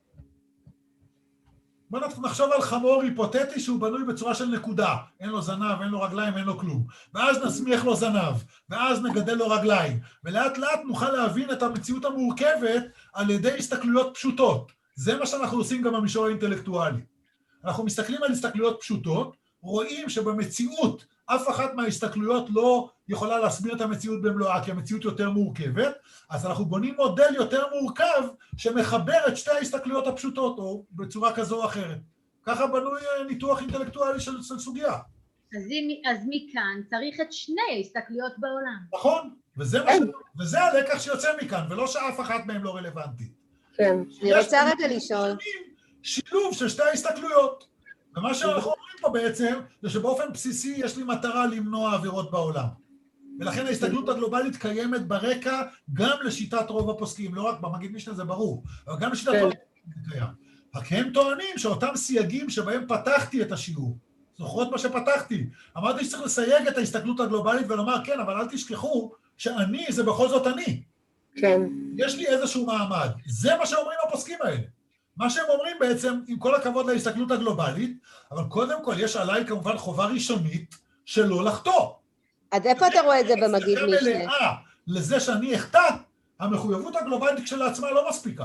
בוא נחשוב על חמור היפותטי שהוא בנוי בצורה של נקודה. אין לו זנב, אין לו רגליים, אין לו כלום. ואז נסמיך לו זנב, ואז נגדל לו רגליים. ולאט לאט נוכל להבין את המציאות המורכבת על ידי הסתכלויות פשוטות. זה מה שאנחנו עושים גם במישור האינטלקטואלי. אנחנו מסתכלים על הסתכלויות פשוטות, רואים שבמציאות אף אחת מההסתכלויות לא יכולה להסביר את המציאות במלואה, כי המציאות יותר מורכבת, אז אנחנו בונים מודל יותר מורכב שמחבר את שתי ההסתכלויות הפשוטות, או בצורה כזו או אחרת. ככה בנוי ניתוח אינטלקטואלי של, של סוגיה. אז, אז מכאן צריך את שני ההסתכלויות בעולם. נכון, וזה, מה ש... וזה הלקח שיוצא מכאן, ולא שאף אחת מהם לא רלוונטית. כן, אני רוצה רגע לשאול. שילוב של שתי ההסתכלויות. ומה שאנחנו אומרים פה בעצם, זה שבאופן בסיסי יש לי מטרה למנוע עבירות בעולם. ולכן ההסתכלות הגלובלית קיימת ברקע גם לשיטת רוב הפוסקים, לא רק במגיד משנה זה ברור, אבל גם לשיטת רוב הפוסקים זה קיים. רק הם טוענים שאותם סייגים שבהם פתחתי את השיעור, זוכרות מה שפתחתי, אמרתי שצריך לסייג את ההסתכלות הגלובלית ולומר כן, אבל אל תשכחו שאני זה בכל זאת אני. כן. יש לי איזשהו מעמד, זה מה שאומרים הפוסקים האלה. מה שהם אומרים בעצם, עם כל הכבוד להסתכלות הגלובלית, אבל קודם כל יש עליי כמובן חובה ראשונית שלא לחטוא. אז איפה אתה רואה את זה במגיד משנה? לזה שאני אחטא, המחויבות הגלובלית כשלעצמה לא מספיקה.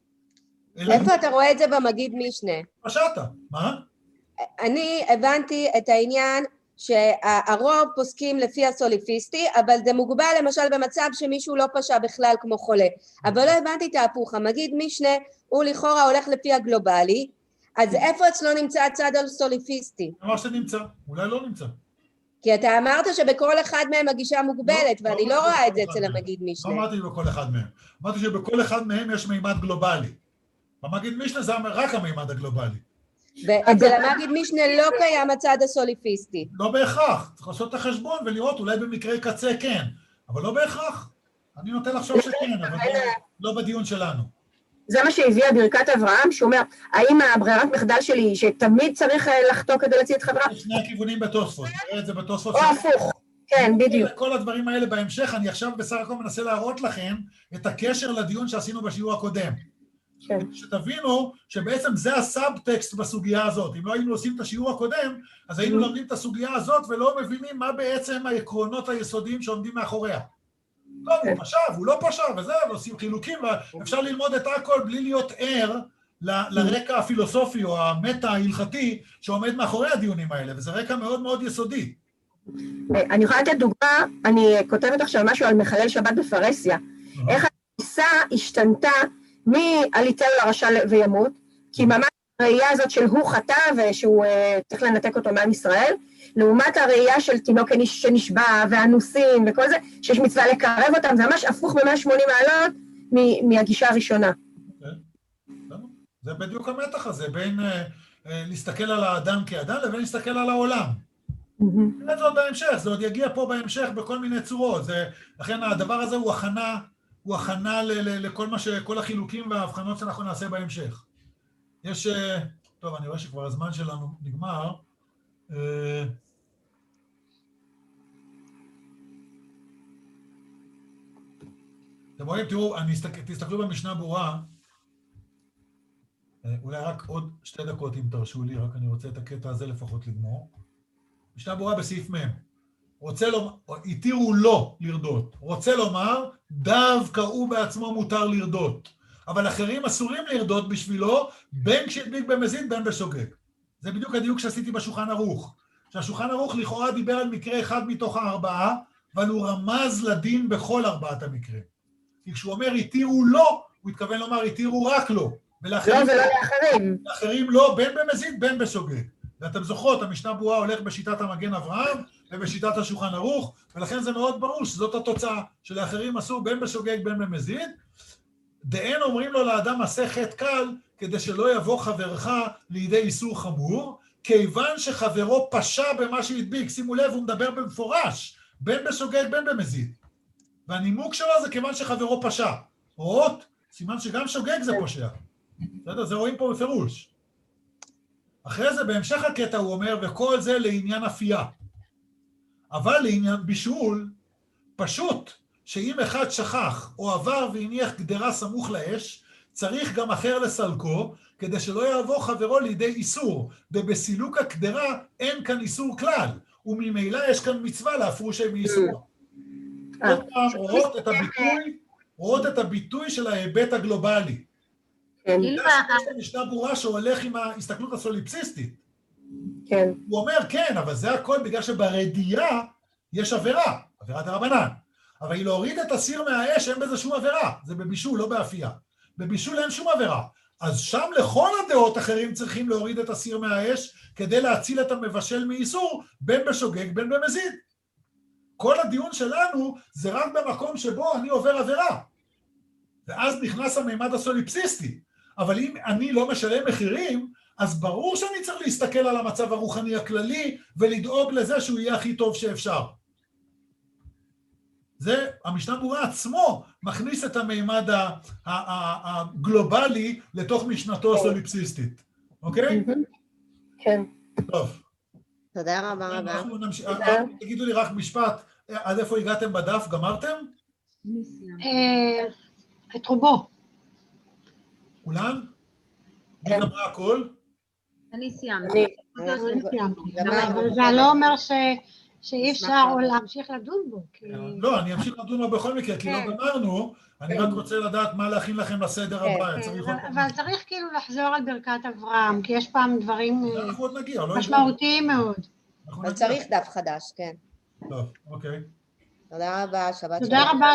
איפה אתה רואה את זה במגיד משנה? פשעת, מה? אני הבנתי את העניין שהרוב פוסקים לפי הסוליפיסטי, אבל זה מוגבל למשל במצב שמישהו לא פשע בכלל כמו חולה. אבל לא הבנתי את ההפוך, המגיד משנה הוא לכאורה הולך לפי הגלובלי, אז איפה אצלו נמצא הצד הסוליפיסטי? אמר שנמצא, אולי לא נמצא. כי אתה אמרת שבכל אחד מהם הגישה מוגבלת, ואני לא רואה את זה אצל המגיד משנה. לא אמרתי בכל אחד מהם, אמרתי שבכל אחד מהם יש מימד גלובלי. במגיד משנה זה רק המימד הגלובלי. ואצל המגיד משנה לא קיים הצד הסוליפיסטי. לא בהכרח, צריך לעשות את החשבון ולראות, אולי במקרה קצה כן, אבל לא בהכרח. אני נוטה לחשוב שכן, אבל לא בדיון שלנו. זה מה שהביאה ברכת אברהם, שהוא אומר, האם הברירת מחדל שלי היא שתמיד צריך לחטוא כדי להציל את חברה? שני הכיוונים בתוספות, נראה את זה בתוספות. או הפוך, כן, בדיוק. כל הדברים האלה בהמשך, אני עכשיו בסך הכל מנסה להראות לכם את הקשר לדיון שעשינו בשיעור הקודם. שתבינו שבעצם זה הסאבטקסט בסוגיה הזאת. אם לא היינו עושים את השיעור הקודם, אז היינו לומדים את הסוגיה הזאת ולא מבינים מה בעצם העקרונות היסודיים שעומדים מאחוריה. לא, הוא פשע, הוא לא פשע, וזה, ועושים חילוקים, ואפשר ללמוד את הכל בלי להיות ער לרקע הפילוסופי או המטה ההלכתי שעומד מאחורי הדיונים האלה, וזה רקע מאוד מאוד יסודי. אני יכולה לתת דוגמה, אני כותבת עכשיו משהו על מחלל שבת בפרסיה, איך התפיסה השתנתה מעליתהו לרשע וימות, כי ממש הראייה הזאת של הוא חטא ושהוא צריך לנתק אותו מעם ישראל, לעומת הראייה של תינוק שנשבע והנוסים וכל זה, שיש מצווה לקרב אותם, זה ממש הפוך ב-מאה ושמונים מעלות מהגישה הראשונה. זה בדיוק המתח הזה, בין להסתכל על האדם כאדם לבין להסתכל על העולם. זה עוד בהמשך, זה עוד יגיע פה בהמשך בכל מיני צורות, לכן הדבר הזה הוא הכנה, הוא הכנה לכל מה ש... כל החילוקים וההבחנות שאנחנו נעשה בהמשך. יש... טוב, אני רואה שכבר הזמן שלנו נגמר. אתם רואים, תראו, אני אסתכל, תסתכלו במשנה ברורה, אולי רק עוד שתי דקות אם תרשו לי, רק אני רוצה את הקטע הזה לפחות לגמור. משנה ברורה בסעיף מ' רוצה לומר, התירו לו לרדות, רוצה לומר, דווקא הוא בעצמו מותר לרדות, אבל אחרים אסורים לרדות בשבילו, בין כשהדביק במזיד, בין בשוגג. זה בדיוק הדיוק שעשיתי בשולחן ערוך. שהשולחן ערוך לכאורה דיבר על מקרה אחד מתוך הארבעה, אבל הוא רמז לדין בכל ארבעת המקרים. כי כשהוא אומר, התירו לו, הוא התכוון לומר, התירו רק לו. לא, זה לא לאחרים. לאחרים לא, בין במזיד, בין בשוגג. ואתם זוכרות, המשנה ברורה הולך בשיטת המגן אברהם ובשיטת השולחן ערוך, ולכן זה מאוד ברור שזאת התוצאה, שלאחרים אסור בין בשוגג, בין במזיד. דאין אומרים לו לאדם עשה חטא קל, כדי שלא יבוא חברך לידי איסור חמור, כיוון שחברו פשע במה שהדביק. שימו לב, הוא מדבר במפורש, בין בשוגג, בין במזיד. והנימוק שלו זה כיוון שחברו פשע. רואות, סימן שגם שוגג זה פושע. בסדר? זה רואים פה בפירוש. אחרי זה, בהמשך הקטע הוא אומר, וכל זה לעניין אפייה. אבל לעניין בישול, פשוט שאם אחד שכח או עבר והניח גדרה סמוך לאש, צריך גם אחר לסלקו, כדי שלא יעבור חברו לידי איסור, ובסילוק הקדרה אין כאן איסור כלל, וממילא יש כאן מצווה להפרושי מאיסור. עוד פעם, רואות את הביטוי, רואות את הביטוי של ההיבט הגלובלי. יש משנה ברורה שהולך עם ההסתכלות הסוליפסיסטית. כן. הוא אומר, כן, אבל זה הכל בגלל שברדיעה יש עבירה, עבירת הרבנן. אבל היא להוריד את הסיר מהאש, אין בזה שום עבירה. זה בבישול, לא באפייה. בבישול אין שום עבירה. אז שם לכל הדעות אחרים צריכים להוריד את הסיר מהאש, כדי להציל את המבשל מאיסור, בין בשוגג, בין במזיד. כל הדיון שלנו זה רק במקום שבו אני עובר עבירה. ואז נכנס המימד הסוליפסיסטי. אבל אם אני לא משלם מחירים, אז ברור שאני צריך להסתכל על המצב הרוחני הכללי, ולדאוג לזה שהוא יהיה הכי טוב שאפשר. זה, המשנה ברורה עצמו מכניס את המימד הגלובלי לתוך משנתו הסוליפסיסטית. אוקיי? כן. טוב. תודה רבה רבה. תגידו לי רק משפט, עד איפה הגעתם בדף? גמרתם? את רובו. כולן? מי גמרה הכל? אני סיימתי. אני סיימתי. אבל זה לא אומר שאי אפשר להמשיך לדון בו. לא, אני אמשיך לדון בו בכל מקרה, כי לא גמרנו, אני רק רוצה לדעת מה להכין לכם לסדר הבא. אבל צריך כאילו לחזור על ברכת אברהם, כי יש פעם דברים משמעותיים מאוד. אבל צריך דף חדש, כן. טוב, אוקיי. תודה רבה, שבת שלום. תודה רבה.